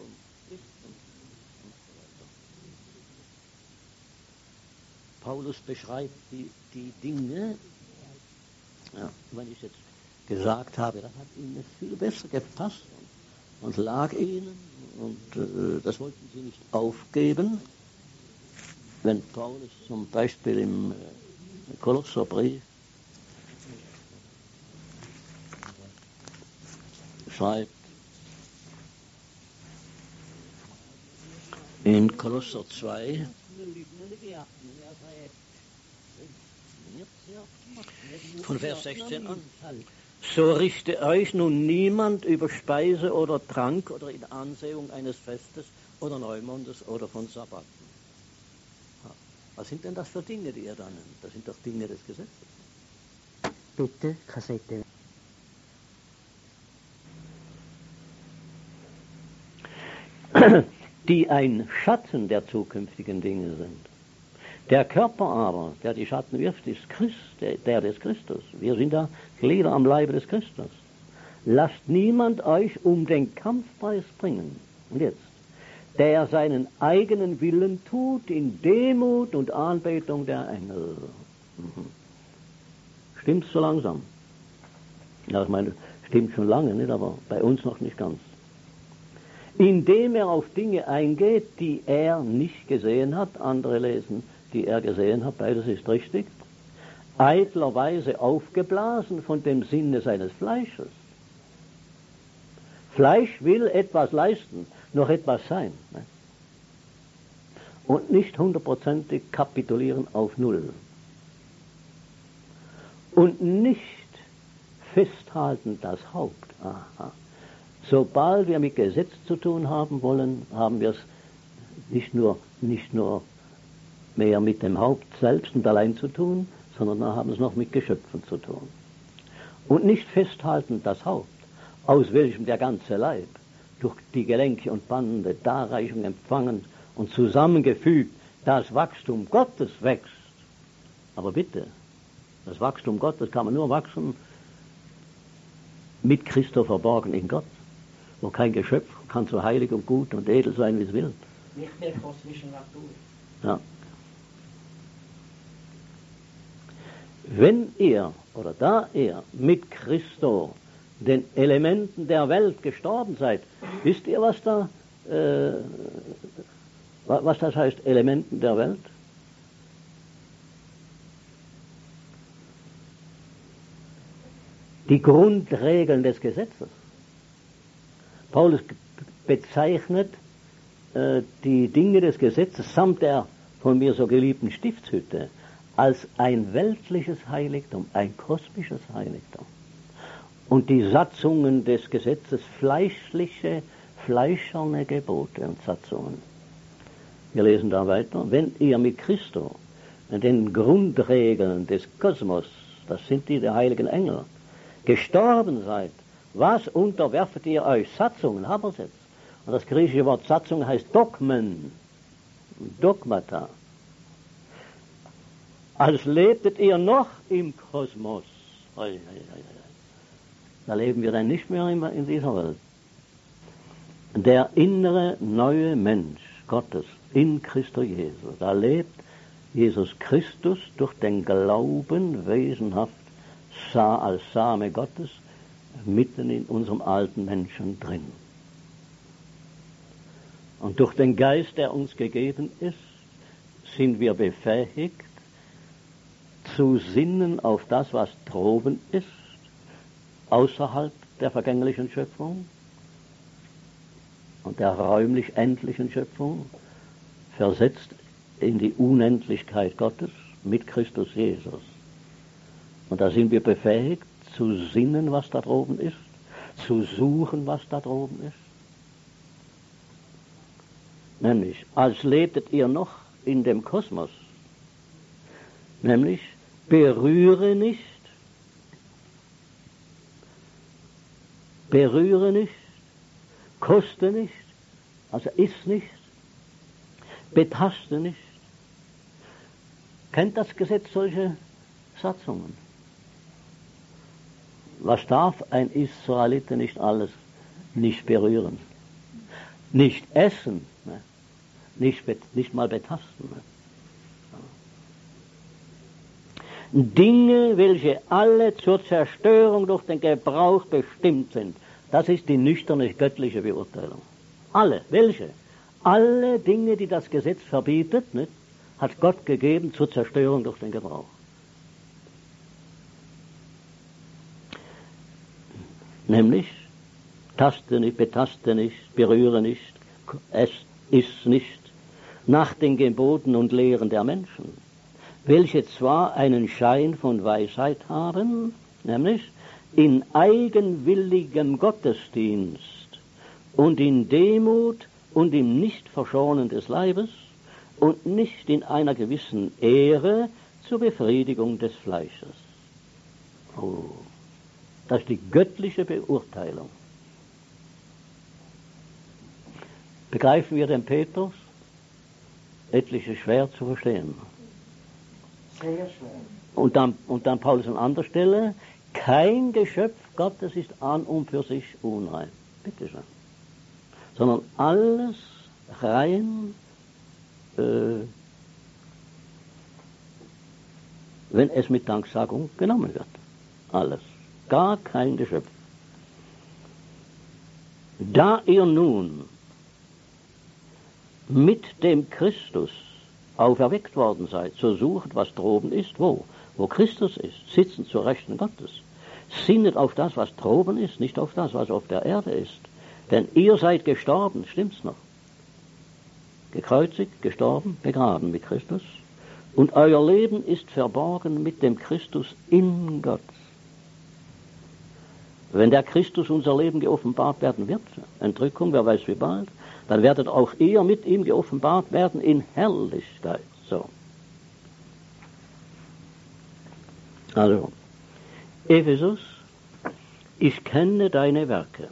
Paulus beschreibt die Dinge, wenn ich jetzt gesagt habe, das hat ihnen viel besser gepasst und lag ihnen, und das wollten sie nicht aufgeben. Wenn Paulus zum Beispiel im Kolosserbrief schreibt, in Kolosser 2, von Vers 16 an. So richte euch nun niemand über Speise oder Trank oder in Ansehung eines Festes oder Neumondes oder von Sabbaten. Was sind denn das für Dinge, die ihr da nennt? Das sind doch Dinge des Gesetzes. Bitte, Kassette. Die ein Schatten der zukünftigen Dinge sind. Der Körper aber, der die Schatten wirft, ist der des Christus. Wir sind da Glieder am Leibe des Christus. Lasst niemand euch um den Kampfpreis bringen. Und jetzt, der seinen eigenen Willen tut in Demut und Anbetung der Engel. Stimmt's so langsam? Ja, ich meine, stimmt schon lange, nicht, aber bei uns noch nicht ganz. Indem er auf Dinge eingeht, die er nicht gesehen hat, andere lesen, die er gesehen hat, beides ist richtig, eitlerweise aufgeblasen von dem Sinne seines Fleisches. Fleisch will etwas leisten, noch etwas sein. Ne? Und nicht 100% kapitulieren auf Null. Und nicht festhalten das Haupt. Aha. Sobald wir mit Gesetz zu tun haben wollen, haben wir es nicht nur mehr mit dem Haupt selbst und allein zu tun, sondern wir haben es noch mit Geschöpfen zu tun. Und nicht festhalten das Haupt, aus welchem der ganze Leib durch die Gelenke und Bande Darreichung empfangen und zusammengefügt das Wachstum Gottes wächst. Aber bitte, das Wachstum Gottes kann man nur wachsen mit Christo verborgen in Gott, wo kein Geschöpf kann so heilig und gut und edel sein, wie es will. Nicht der kosmischen Natur. Ja. Wenn ihr oder da ihr mit Christo den Elementen der Welt gestorben seid, wisst ihr, was das heißt, Elementen der Welt? Die Grundregeln des Gesetzes. Paulus bezeichnet die Dinge des Gesetzes samt der von mir so geliebten Stiftshütte als ein weltliches Heiligtum, ein kosmisches Heiligtum. Und die Satzungen des Gesetzes fleischliche, fleischerne Gebote und Satzungen. Wir lesen da weiter. Wenn ihr mit Christo, den Grundregeln des Kosmos, das sind die der heiligen Engel, gestorben seid, was unterwerfet ihr euch? Satzungen, Habersetz. Und das griechische Wort Satzung heißt Dogmen, Dogmata. Als lebtet ihr noch im Kosmos. Da leben wir dann nicht mehr in dieser Welt. Der innere neue Mensch Gottes in Christo Jesu, da lebt Jesus Christus durch den Glauben wesenhaft als Same Gottes mitten in unserem alten Menschen drin. Und durch den Geist, der uns gegeben ist, sind wir befähigt, zu sinnen auf das, was droben ist, außerhalb der vergänglichen Schöpfung und der räumlich endlichen Schöpfung versetzt in die Unendlichkeit Gottes mit Christus Jesus. Und da sind wir befähigt zu sinnen, was da droben ist, zu suchen, was da droben ist. Nämlich, als lebtet ihr noch in dem Kosmos. Nämlich, berühre nicht, koste nicht, also iss nicht, betaste nicht. Kennt das Gesetz solche Satzungen? Was darf ein Israelite nicht alles? Nicht berühren, nicht essen, ne? Nicht mal betasten. Ne? Dinge, welche alle zur Zerstörung durch den Gebrauch bestimmt sind. Das ist die nüchterne göttliche Beurteilung. Alle, welche? Alle Dinge, die das Gesetz verbietet, nicht, hat Gott gegeben zur Zerstörung durch den Gebrauch. Nämlich, taste nicht, betaste nicht, berühre nicht, iss nicht, nach den Geboten und Lehren der Menschen, welche zwar einen Schein von Weisheit haben, nämlich in eigenwilligem Gottesdienst und in Demut und im Nichtverschonen des Leibes und nicht in einer gewissen Ehre zur Befriedigung des Fleisches. Oh, das ist die göttliche Beurteilung. Begreifen wir den Petrus? Etliche schwer zu verstehen. Sehr schwer. Und dann Paulus an anderer Stelle, kein Geschöpf Gottes ist an und für sich unrein. Bitte schön. Sondern alles rein, wenn es mit Danksagung genommen wird. Alles. Gar kein Geschöpf. Da ihr nun mit dem Christus auferweckt worden seid, so sucht, was droben ist, wo Christus ist, sitzend zur Rechten Gottes. Sinnet auf das, was droben ist, nicht auf das, was auf der Erde ist. Denn ihr seid gestorben, stimmt's noch? Gekreuzigt, gestorben, begraben mit Christus. Und euer Leben ist verborgen mit dem Christus in Gott. Wenn der Christus unser Leben geoffenbart werden wird, Entrückung, wer weiß wie bald, dann werdet auch ihr mit ihm geoffenbart werden in Herrlichkeit. So. Also, Ephesus, ich kenne deine Werke.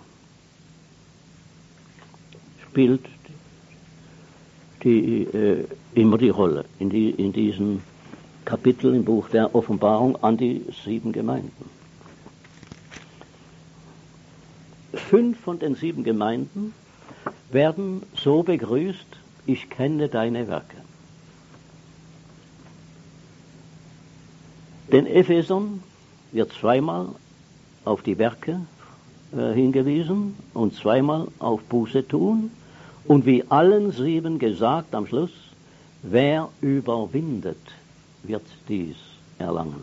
Spielt immer die Rolle in diesem Kapitel im Buch der Offenbarung an die 7 Gemeinden. 5 von den 7 Gemeinden werden so begrüßt, ich kenne deine Werke. Den Ephesern wird zweimal auf die Werke hingewiesen und zweimal auf Buße tun und wie allen 7 gesagt am Schluss, wer überwindet, wird dies erlangen.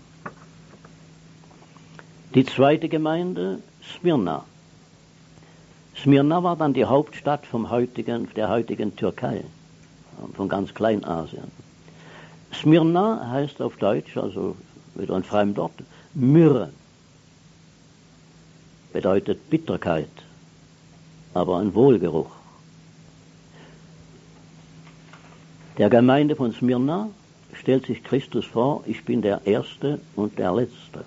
Die zweite Gemeinde, Smyrna. Smyrna war dann die Hauptstadt der heutigen Türkei, von ganz Kleinasien. Smyrna heißt auf Deutsch, also wieder ein Fremdwort, Myrrhe. Bedeutet Bitterkeit, aber ein Wohlgeruch. Der Gemeinde von Smyrna stellt sich Christus vor, ich bin der Erste und der Letzte.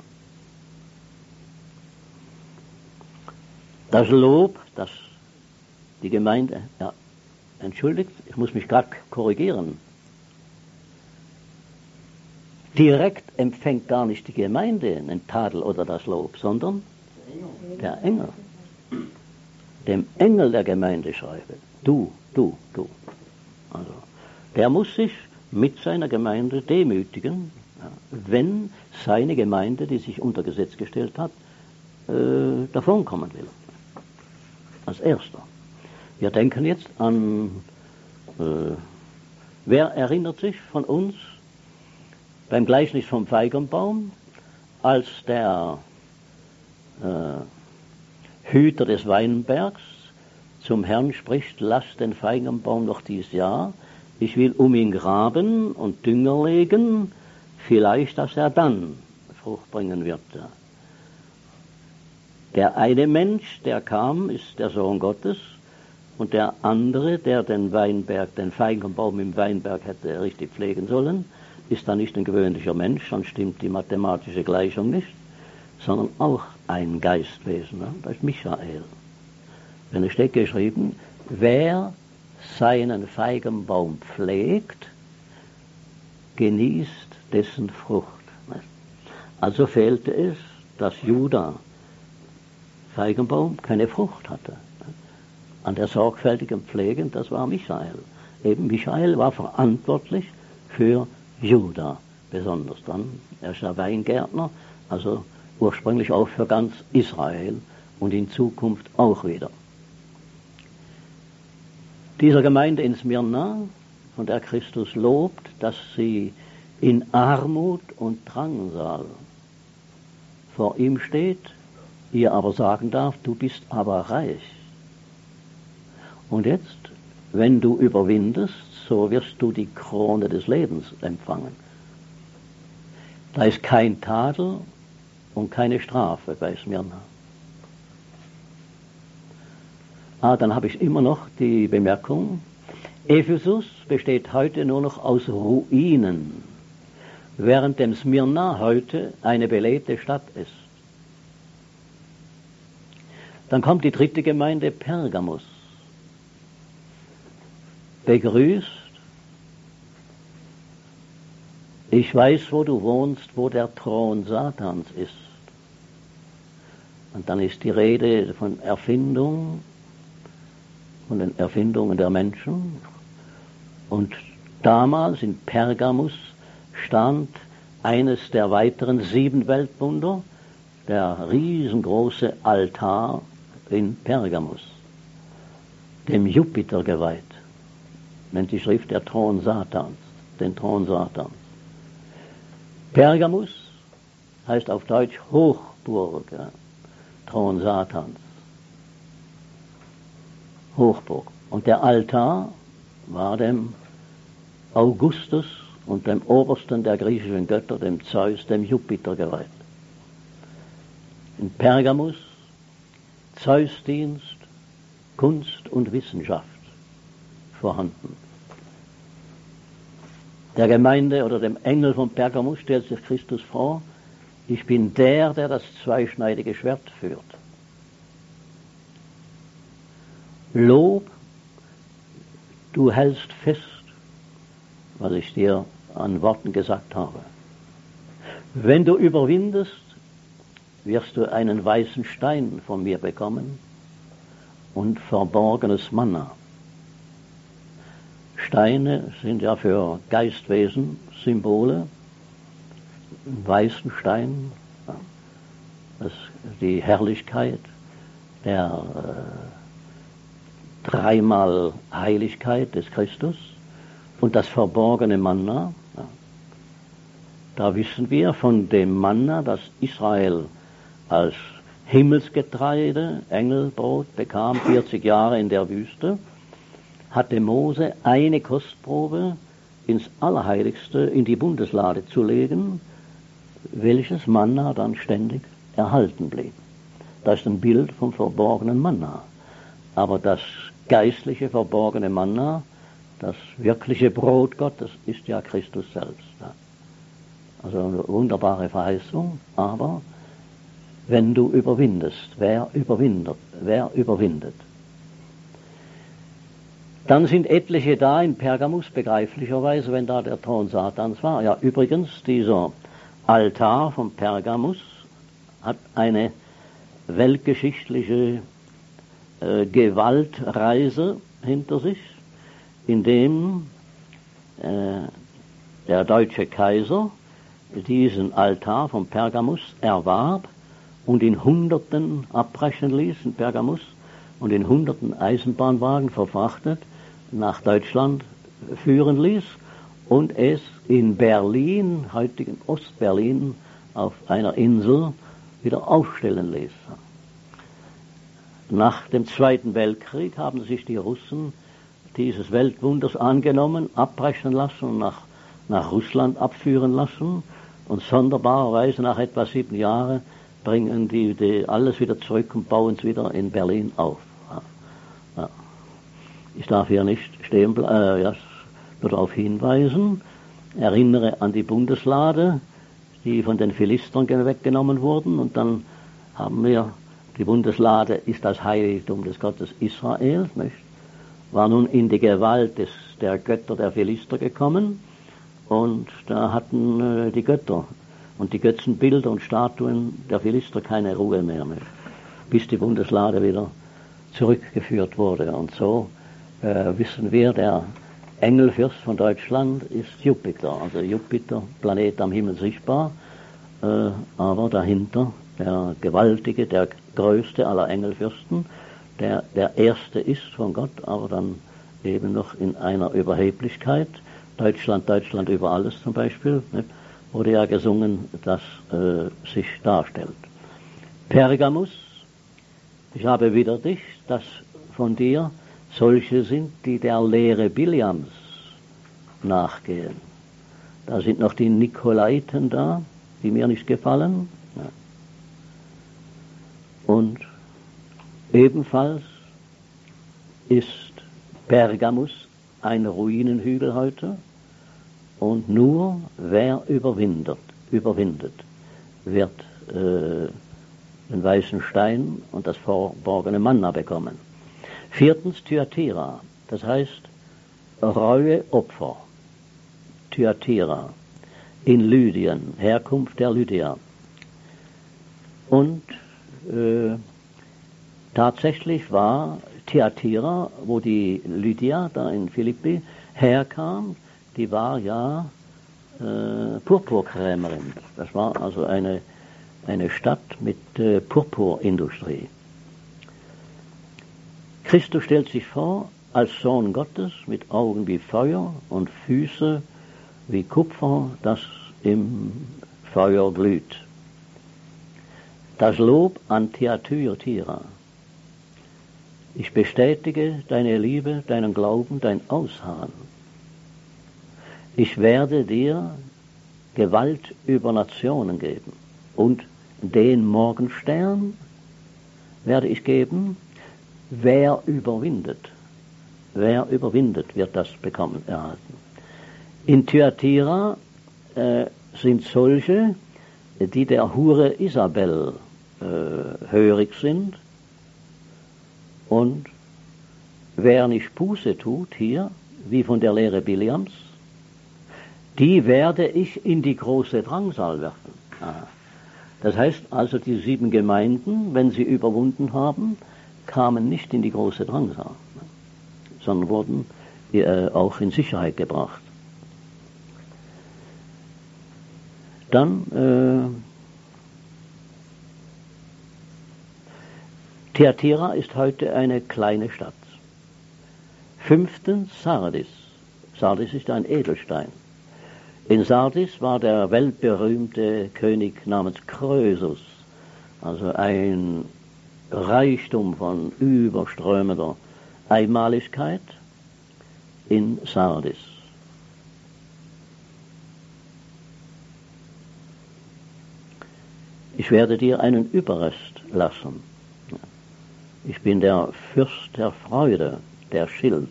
Das Lob, das die Gemeinde, entschuldigt, ich muss mich gerade korrigieren, direkt empfängt gar nicht die Gemeinde einen Tadel oder das Lob, sondern der Engel. Dem Engel der Gemeinde schreibe, du. Also, der muss sich mit seiner Gemeinde demütigen, wenn seine Gemeinde, die sich unter Gesetz gestellt hat, davonkommen will. Als erster. Wir denken jetzt an, wer erinnert sich von uns beim Gleichnis vom Feigenbaum, als der Hüter des Weinbergs, zum Herrn spricht, lasst den Feigenbaum noch dies Jahr, ich will um ihn graben und Dünger legen, vielleicht, dass er dann Frucht bringen wird. Der eine Mensch, der kam, ist der Sohn Gottes, und der andere, der den Feigenbaum im Weinberg hätte richtig pflegen sollen, ist dann nicht ein gewöhnlicher Mensch, dann stimmt die mathematische Gleichung nicht, sondern auch ein Geistwesen. Das ist Michael. Denn es steht geschrieben, wer seinen Feigenbaum pflegt, genießt dessen Frucht. Also fehlte es, dass Juda Feigenbaum keine Frucht hatte. An der sorgfältigen Pflege, das war Michael. Eben Michael war verantwortlich für Juda, besonders dann. Er ist der Weingärtner, also ursprünglich auch für ganz Israel und in Zukunft auch wieder. Dieser Gemeinde in Smyrna, von der Christus lobt, dass sie in Armut und Drangsal vor ihm steht, ihr aber sagen darf, du bist aber reich. Und jetzt, wenn du überwindest, so wirst du die Krone des Lebens empfangen. Da ist kein Tadel und keine Strafe bei Smyrna. Dann habe ich immer noch die Bemerkung, Ephesus besteht heute nur noch aus Ruinen, während dem Smyrna heute eine belebte Stadt ist. Dann kommt die dritte Gemeinde, Pergamus. Begrüßt, ich weiß, wo du wohnst, wo der Thron Satans ist. Und dann ist die Rede von Erfindung, von den Erfindungen der Menschen. Und damals in Pergamus stand eines der weiteren 7 Weltwunder, der riesengroße Altar in Pergamus, dem Jupiter geweiht. Nennt die Schrift der Thron Satans, den Thron Satans. Pergamus heißt auf Deutsch Hochburg, Thron Satans. Hochburg. Und der Altar war dem Augustus und dem Obersten der griechischen Götter, dem Zeus, dem Jupiter geweiht. In Pergamus Zeusdienst, Kunst und Wissenschaft vorhanden. Der Gemeinde oder dem Engel von Pergamus stellt sich Christus vor, ich bin der, der das zweischneidige Schwert führt. Lob, du hältst fest, was ich dir an Worten gesagt habe. Wenn du überwindest, wirst du einen weißen Stein von mir bekommen und verborgenes Manna. Steine sind ja für Geistwesen Symbole. Einen weißen Stein, das ist die Herrlichkeit der dreimal Heiligkeit des Christus und das verborgene Manna. Da wissen wir von dem Manna, das Israel als Himmelsgetreide, Engelbrot bekam, 40 Jahre in der Wüste, hatte Mose eine Kostprobe ins Allerheiligste in die Bundeslade zu legen, welches Manna dann ständig erhalten blieb. Das ist ein Bild vom verborgenen Manna. Aber das geistliche verborgene Manna, das wirkliche Brot Gottes, ist ja Christus selbst. Also eine wunderbare Verheißung, aber wenn du überwindest, wer überwindet? Dann sind etliche da in Pergamus, begreiflicherweise, wenn da der Thron Satans war. Ja, übrigens, dieser Altar von Pergamus hat eine weltgeschichtliche Gewaltreise hinter sich, in dem der deutsche Kaiser diesen Altar von Pergamus erwarb und in Hunderten abbrechen ließ in Pergamus und in Hunderten Eisenbahnwagen verfrachtet nach Deutschland führen ließ und es in Berlin, heutigen Ostberlin, auf einer Insel wieder aufstellen ließ. Nach dem Zweiten Weltkrieg haben sich die Russen dieses Weltwunders angenommen, abbrechen lassen und nach Russland abführen lassen. Und sonderbarerweise nach etwa 7 Jahren bringen die alles wieder zurück und bauen es wieder in Berlin auf. Ja. Ich darf hier nicht nur darauf hinweisen, erinnere an die Bundeslade, die von den Philistern weggenommen wurden, und dann haben wir, die Bundeslade ist das Heiligtum des Gottes Israel, nicht? War nun in die Gewalt der Götter der Philister gekommen, und da hatten die Götter und die Götzenbilder und Statuen der Philister keine Ruhe mehr, nicht? Bis die Bundeslade wieder zurückgeführt wurde. Und so wissen wir, der Engelfürst von Deutschland ist Jupiter, also Jupiter, Planet am Himmel sichtbar, aber dahinter der gewaltige, der größte aller Engelfürsten, der erste ist von Gott, aber dann eben noch in einer Überheblichkeit. Deutschland über alles zum Beispiel, ne, wurde ja gesungen, das sich darstellt. Pergamus, ich habe wieder dich, dass von dir solche sind, die der Lehre Biliams nachgehen. Da sind noch die Nikolaiten da, die mir nicht gefallen. Ja. Und ebenfalls ist Pergamus ein Ruinenhügel heute, und nur wer überwindet, wird den weißen Stein und das verborgene Manna bekommen. 4. Thyatira, das heißt Reueopfer. Thyatira in Lydien, Herkunft der Lydia. Und tatsächlich war Thyatira, wo die Lydia da in Philippi herkam, die war ja Purpurkrämerin. Das war also eine Stadt mit Purpurindustrie. Christus stellt sich vor als Sohn Gottes mit Augen wie Feuer und Füße wie Kupfer, das im Feuer glüht. Das Lob an Thyatira. Ich bestätige deine Liebe, deinen Glauben, dein Ausharren. Ich werde dir Gewalt über Nationen geben, und den Morgenstern werde ich geben. Wer überwindet, wird das bekommen, erhalten. In Thyatira sind solche, die der Hure Isabel hörig sind, und wer nicht Buße tut hier, wie von der Lehre Biliams, die werde ich in die große Drangsal werfen. Das heißt also, die 7 Gemeinden, wenn sie überwunden haben, kamen nicht in die große Drangsal, sondern wurden auch in Sicherheit gebracht. Dann Thyatira ist heute eine kleine Stadt. 5. Sardis. Sardis ist ein Edelstein. In Sardis war der weltberühmte König namens Krösus, also ein Reichtum von überströmender Einmaligkeit in Sardis. Ich werde dir einen Überrest lassen. Ich bin der Fürst der Freude, der Schild.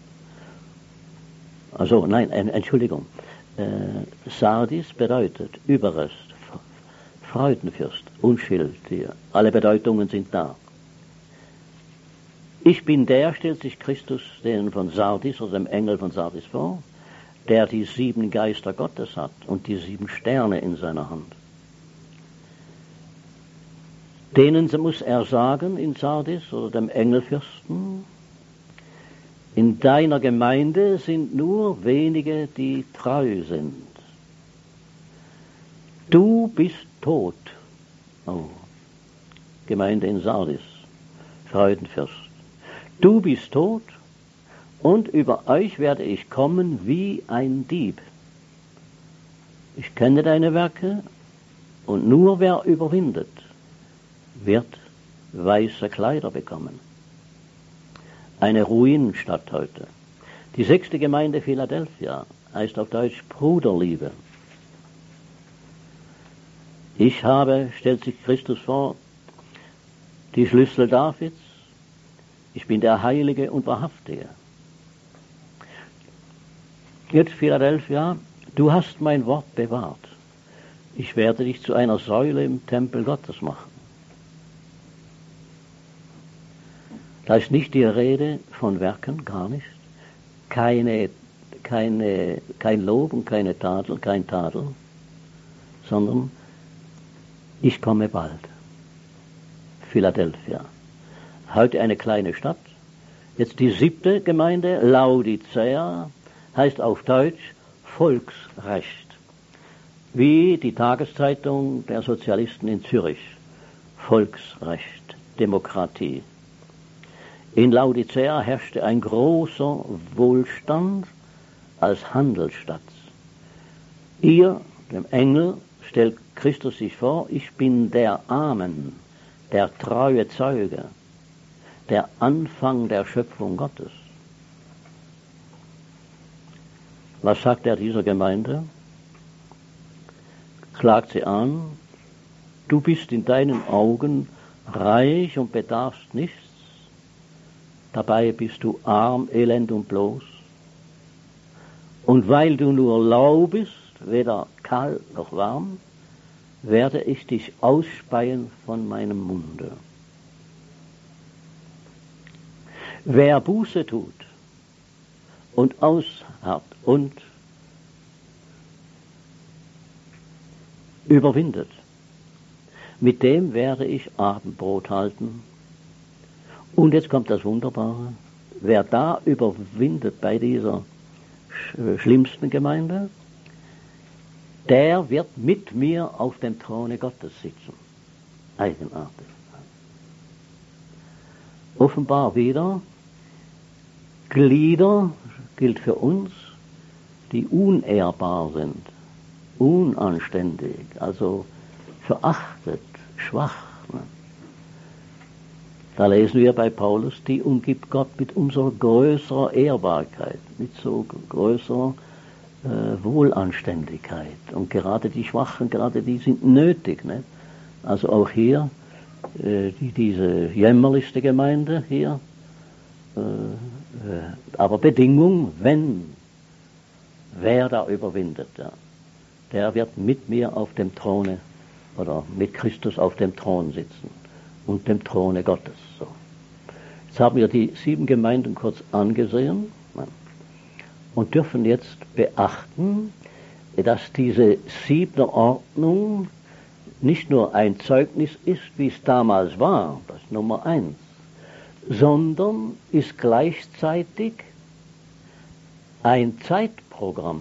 Also, nein, Entschuldigung. Sardis bedeutet Überrest, Freudenfürst und Schild hier. Alle Bedeutungen sind da. Ich bin der, stellt sich Christus den von Sardis oder dem Engel von Sardis vor, der die 7 Geister Gottes hat und die 7 Sterne in seiner Hand. Denen muss er sagen in Sardis oder dem Engelfürsten: In deiner Gemeinde sind nur wenige, die treu sind. Du bist tot. Oh, Gemeinde in Sardis, Freudenfürst. Du bist tot, und über euch werde ich kommen wie ein Dieb. Ich kenne deine Werke, und nur wer überwindet, wird weiße Kleider bekommen. Eine Ruinenstadt heute. Die 6. Gemeinde Philadelphia heißt auf Deutsch Bruderliebe. Ich habe, stellt sich Christus vor, die Schlüssel Davids. Ich bin der Heilige und Wahrhaftige. Jetzt Philadelphia, du hast mein Wort bewahrt. Ich werde dich zu einer Säule im Tempel Gottes machen. Da ist nicht die Rede von Werken, gar nicht. Kein Lob und kein Tadel, sondern ich komme bald. Philadelphia. Heute eine kleine Stadt. Jetzt die 7. Gemeinde, Laodicea, heißt auf Deutsch Volksrecht. Wie die Tageszeitung der Sozialisten in Zürich. Volksrecht, Demokratie. In Laodicea herrschte ein großer Wohlstand als Handelsstadt. Ihr, dem Engel, stellt Christus sich vor, ich bin der Amen, der treue Zeuge, der Anfang der Schöpfung Gottes. Was sagt er dieser Gemeinde? Klagt sie an, du bist in deinen Augen reich und bedarfst nichts, dabei bist du arm, elend und bloß. Und weil du nur lau bist, weder kalt noch warm, werde ich dich ausspeien von meinem Munde. Wer Buße tut und ausharrt und überwindet, mit dem werde ich Abendbrot halten. Und jetzt kommt das Wunderbare, wer da überwindet bei dieser schlimmsten Gemeinde, der wird mit mir auf dem Throne Gottes sitzen. Eigenartig. Offenbar wieder Glieder gilt für uns, die unehrbar sind, unanständig, also verachtet, schwach. Da lesen wir bei Paulus, die umgibt Gott mit umso größerer Ehrbarkeit, mit so größerer Wohlanständigkeit. Und gerade die Schwachen, gerade die sind nötig. Nicht? Also auch hier, diese jämmerlichste Gemeinde hier, aber Bedingung, wer da überwindet, ja, der wird mit mir auf dem Throne oder mit Christus auf dem Thron sitzen und dem Throne Gottes. So. Jetzt haben wir die 7 Gemeinden kurz angesehen und dürfen jetzt beachten, dass diese 7. Ordnung nicht nur ein Zeugnis ist, wie es damals war, das ist Nummer 1, sondern ist gleichzeitig ein Zeitprogramm.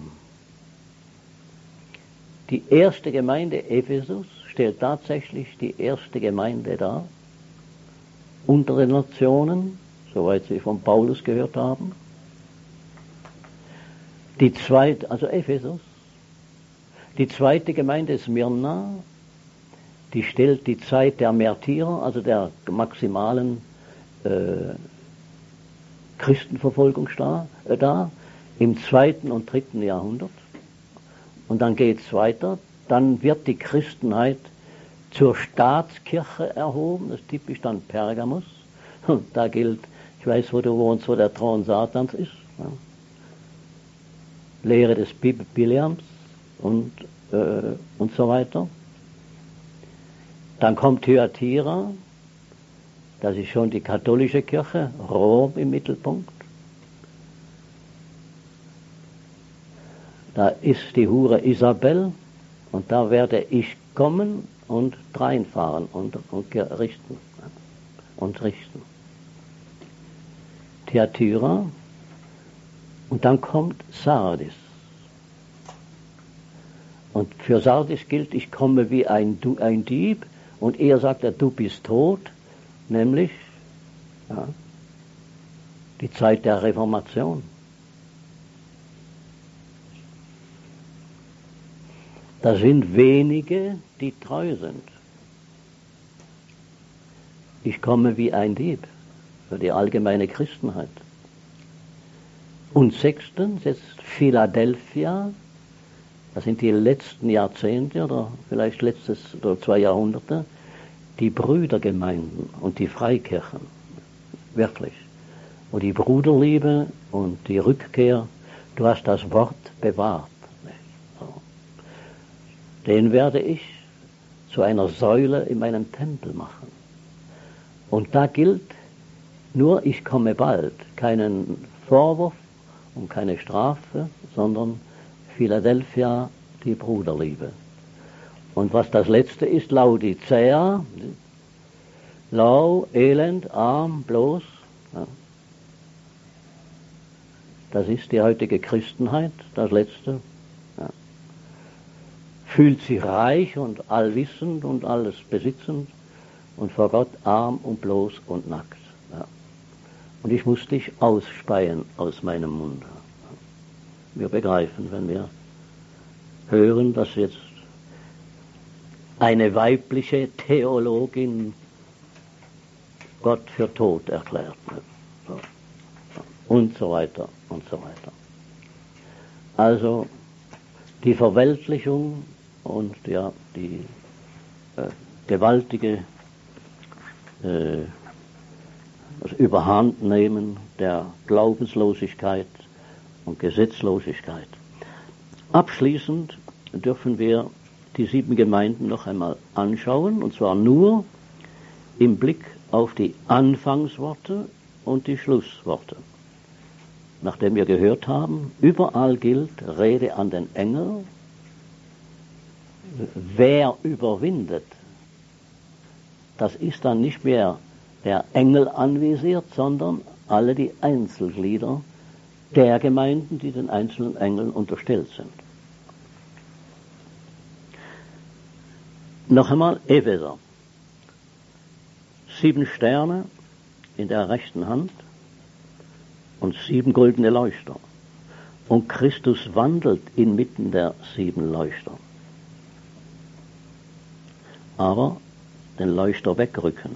Die erste Gemeinde Ephesus stellt tatsächlich die erste Gemeinde dar, unter den Nationen, soweit Sie von Paulus gehört haben. Die zweite, also Ephesus, die zweite Gemeinde Smyrna, die stellt die Zeit der Märtyrer, also der maximalen Christenverfolgung dar, im 2. und 3. Jahrhundert. Und dann geht es weiter, dann wird die Christenheit zur Staatskirche erhoben, das ist typisch dann Pergamus. Und da gilt, ich weiß, wo du wohnst, wo der Thron Satans ist. Ja. Lehre des Biliams und so weiter. Dann kommt Thyatira, das ist schon die katholische Kirche, Rom im Mittelpunkt. Da ist die Hure Isabel und da werde ich kommen und dreinfahren und richten. Thyatira und dann kommt Sardis. Und für Sardis gilt, ich komme wie ein Dieb und er sagt, du bist tot, nämlich die Zeit der Reformation. Da sind wenige, die treu sind. Ich komme wie ein Dieb für die allgemeine Christenheit. Und sechstens, jetzt Philadelphia, das sind die letzten Jahrzehnte oder vielleicht letztes oder 2 Jahrhunderte, die Brüdergemeinden und die Freikirchen, wirklich. Und die Bruderliebe und die Rückkehr, du hast das Wort bewahrt. Den werde ich zu einer Säule in meinem Tempel machen. Und da gilt nur, ich komme bald, keinen Vorwurf und keine Strafe, sondern Philadelphia, die Bruderliebe. Und was das letzte ist, Laodicea, lau, elend, arm, bloß. Ja. Das ist die heutige Christenheit, das letzte. Ja. Fühlt sich reich und allwissend und alles besitzend und vor Gott arm und bloß und nackt. Ja. Und ich muss dich ausspeien aus meinem Mund. Wir begreifen, wenn wir hören, dass jetzt eine weibliche Theologin Gott für tot erklärt wird. So. Und so weiter und so weiter. Also die Verweltlichung und ja, die gewaltige das Überhandnehmen der Glaubenslosigkeit und Gesetzlosigkeit. Abschließend dürfen wir die 7 Gemeinden noch einmal anschauen, und zwar nur im Blick auf die Anfangsworte und die Schlussworte. Nachdem wir gehört haben, überall gilt Rede an den Engel, wer überwindet, das ist dann nicht mehr der Engel anvisiert, sondern alle die Einzelglieder der Gemeinden, die den einzelnen Engeln unterstellt sind. Noch einmal Epheser. 7 Sterne in der rechten Hand und 7 goldene Leuchter. Und Christus wandelt inmitten der 7 Leuchter. Aber den Leuchter wegrücken.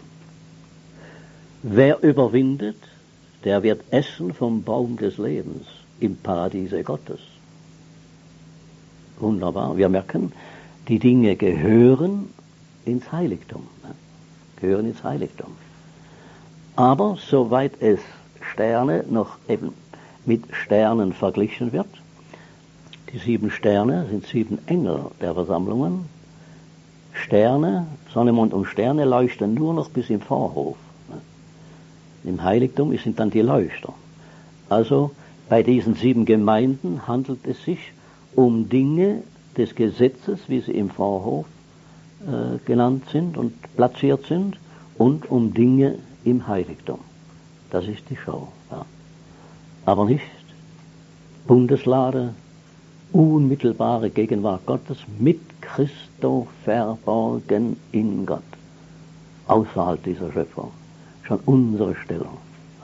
Wer überwindet, der wird essen vom Baum des Lebens im Paradiese Gottes. Wunderbar. Wir merken, die Dinge gehören ins Heiligtum. Gehören ins Heiligtum. Aber soweit es Sterne noch eben mit Sternen verglichen wird, die 7 Sterne sind 7 Engel der Versammlungen. Sterne, Sonne, Mond und Sterne leuchten nur noch bis im Vorhof. Im Heiligtum sind dann die Leuchter. Also bei diesen 7 Gemeinden handelt es sich um Dinge des Gesetzes, wie sie im Vorhof genannt sind und platziert sind, und um Dinge im Heiligtum. Das ist die Show. Ja. Aber nicht Bundeslade, unmittelbare Gegenwart Gottes mit Christo verborgen in Gott, außerhalb dieser Schöpfung. Schon unsere Stellung.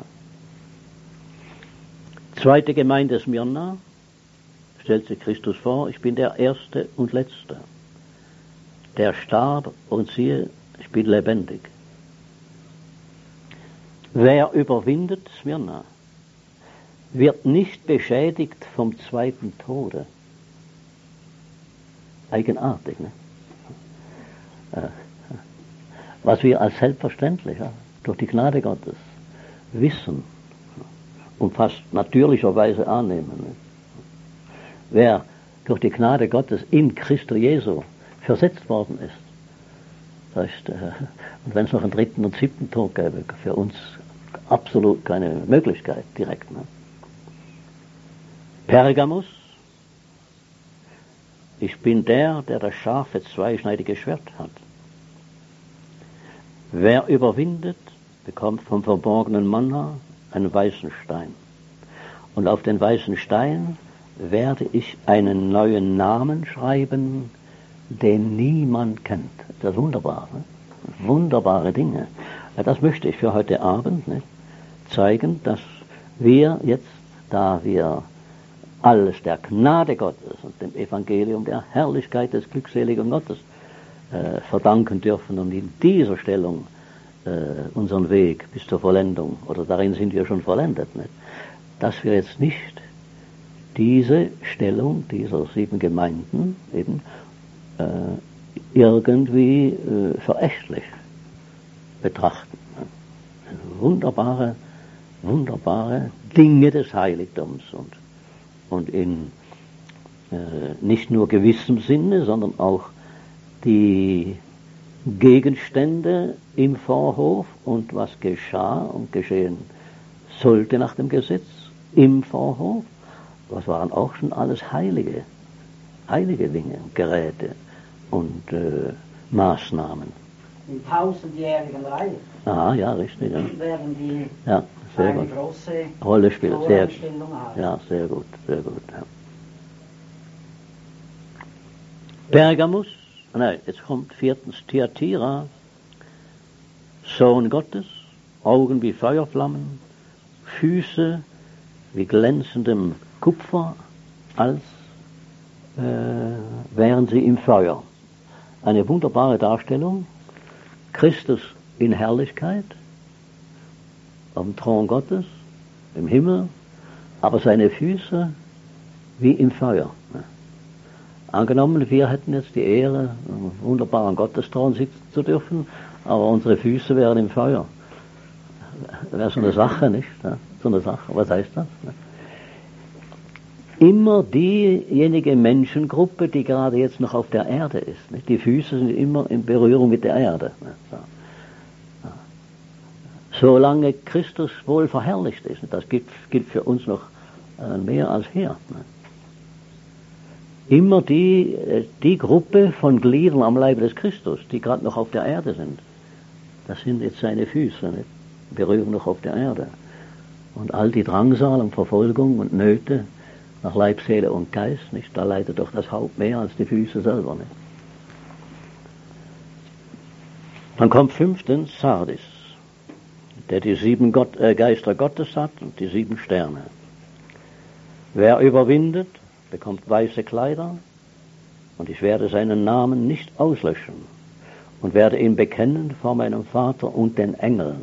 Zweite Gemeinde Smyrna stellt sich Christus vor: Ich bin der Erste und Letzte. Der starb, und siehe, ich bin lebendig. Wer überwindet Smyrna, wird nicht beschädigt vom zweiten Tode. Eigenartig, ne? Was wir als selbstverständlich, ja, durch die Gnade Gottes wissen und fast natürlicherweise annehmen. Ne? Wer durch die Gnade Gottes in Christo Jesu versetzt worden ist, das ist, und wenn es noch einen 3. und 7. Tod gäbe, für uns absolut keine Möglichkeit direkt. Ne? Pergamus: Ich bin der das scharfe, zweischneidige Schwert hat. Wer überwindet, bekommt vom verborgenen Manna einen weißen Stein. Und auf den weißen Stein werde ich einen neuen Namen schreiben, den niemand kennt. Das ist wunderbar. Ne? Wunderbare Dinge. Ja, das möchte ich für heute Abend, ne, zeigen, dass wir jetzt, da wir alles der Gnade Gottes und dem Evangelium der Herrlichkeit des glückseligen Gottes verdanken dürfen und in dieser Stellung unseren Weg bis zur Vollendung, oder darin sind wir schon vollendet, nicht? Dass wir jetzt nicht diese Stellung dieser 7 Gemeinden eben irgendwie verächtlich betrachten. Wunderbare Dinge des Heiligtums und in nicht nur gewissem Sinne, sondern auch die Gegenstände im Vorhof und was geschah und geschehen sollte nach dem Gesetz im Vorhof, das waren auch schon alles heilige Dinge, Geräte und Maßnahmen. Im tausendjährigen Reich Aha, ja, richtig. Ja. werden die Ja, sehr eine gut. große Rolle spielt, sehr, Vorstellung haben. ja, sehr gut. Ja. Pergamus, nein, jetzt kommt 4. Thyatira, Sohn Gottes, Augen wie Feuerflammen, Füße wie glänzendem Kupfer, als wären sie im Feuer. Eine wunderbare Darstellung. Christus in Herrlichkeit, auf dem Thron Gottes, im Himmel, aber seine Füße wie im Feuer. Angenommen, wir hätten jetzt die Ehre, am wunderbaren Gottesthron sitzen zu dürfen, aber unsere Füße wären im Feuer. Wäre so eine Sache, nicht? So eine Sache. Was heißt das? Immer diejenige Menschengruppe, die gerade jetzt noch auf der Erde ist. Nicht? Die Füße sind immer in Berührung mit der Erde. Solange Christus wohl verherrlicht ist. Das gilt für uns noch mehr als hier. Immer die Gruppe von Gliedern am Leibe des Christus, die gerade noch auf der Erde sind. Das sind jetzt seine Füße, nicht? Berührung noch auf der Erde. Und all die Drangsal und Verfolgung und Nöte nach Leib, Seele und Geist, nicht? Da leidet doch das Haupt mehr als die Füße selber, nicht? Dann kommt 5. Sardis, der die 7 Geister Gottes hat und die 7 Sterne. Wer überwindet, bekommt weiße Kleider, und ich werde seinen Namen nicht auslöschen und werde ihn bekennen vor meinem Vater und den Engeln.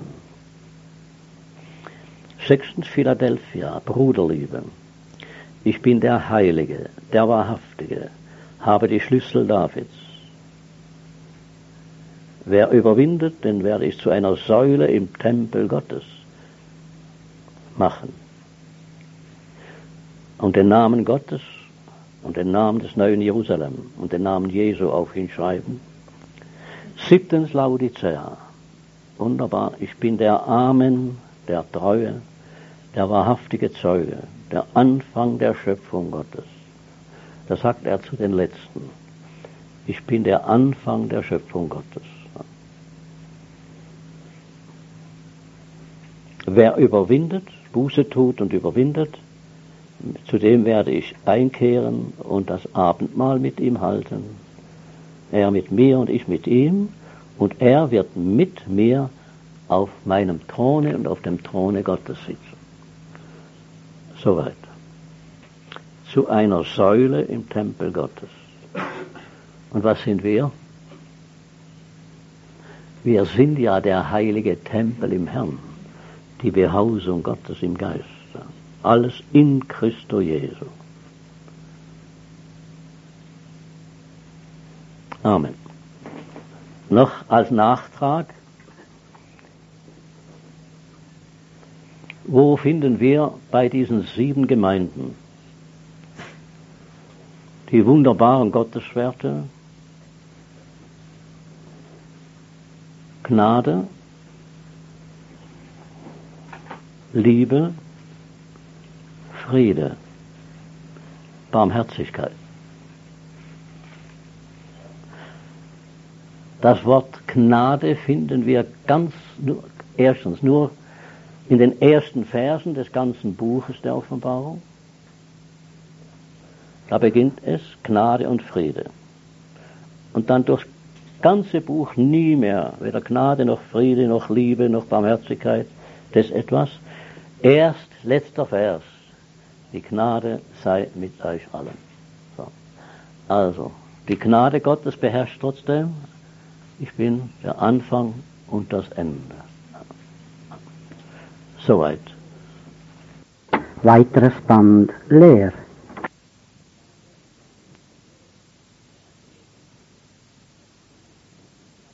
6. Philadelphia, Bruderliebe. Ich bin der Heilige, der Wahrhaftige, habe die Schlüssel Davids. Wer überwindet, den werde ich zu einer Säule im Tempel Gottes machen. Und den Namen Gottes und den Namen des neuen Jerusalem und den Namen Jesu auf ihn schreiben. 7. Laodicea. Wunderbar. Ich bin der Amen, der Treue, der wahrhaftige Zeuge, der Anfang der Schöpfung Gottes. Das sagt er zu den Letzten. Ich bin der Anfang der Schöpfung Gottes. Wer überwindet, Buße tut und überwindet, zu dem werde ich einkehren und das Abendmahl mit ihm halten. Er mit mir und ich mit ihm, und er wird mit mir auf meinem Throne und auf dem Throne Gottes sitzen. Soweit. Zu einer Säule im Tempel Gottes. Und was sind wir? Wir sind ja der heilige Tempel im Herrn, die Behausung Gottes im Geist. Alles in Christo Jesu. Amen. Noch als Nachtrag: Wo finden wir bei diesen 7 Gemeinden die wunderbaren Gotteswerte, Gnade, Liebe, Friede, Barmherzigkeit? Das Wort Gnade finden wir erstens nur in den ersten Versen des ganzen Buches der Offenbarung. Da beginnt es, Gnade und Friede. Und dann durchs ganze Buch nie mehr, weder Gnade noch Friede noch Liebe noch Barmherzigkeit, das etwas. Erst letzter Vers, die Gnade sei mit euch allen. So. Also, die Gnade Gottes beherrscht trotzdem. Ich bin der Anfang und das Ende. Soweit. Weiteres Band leer.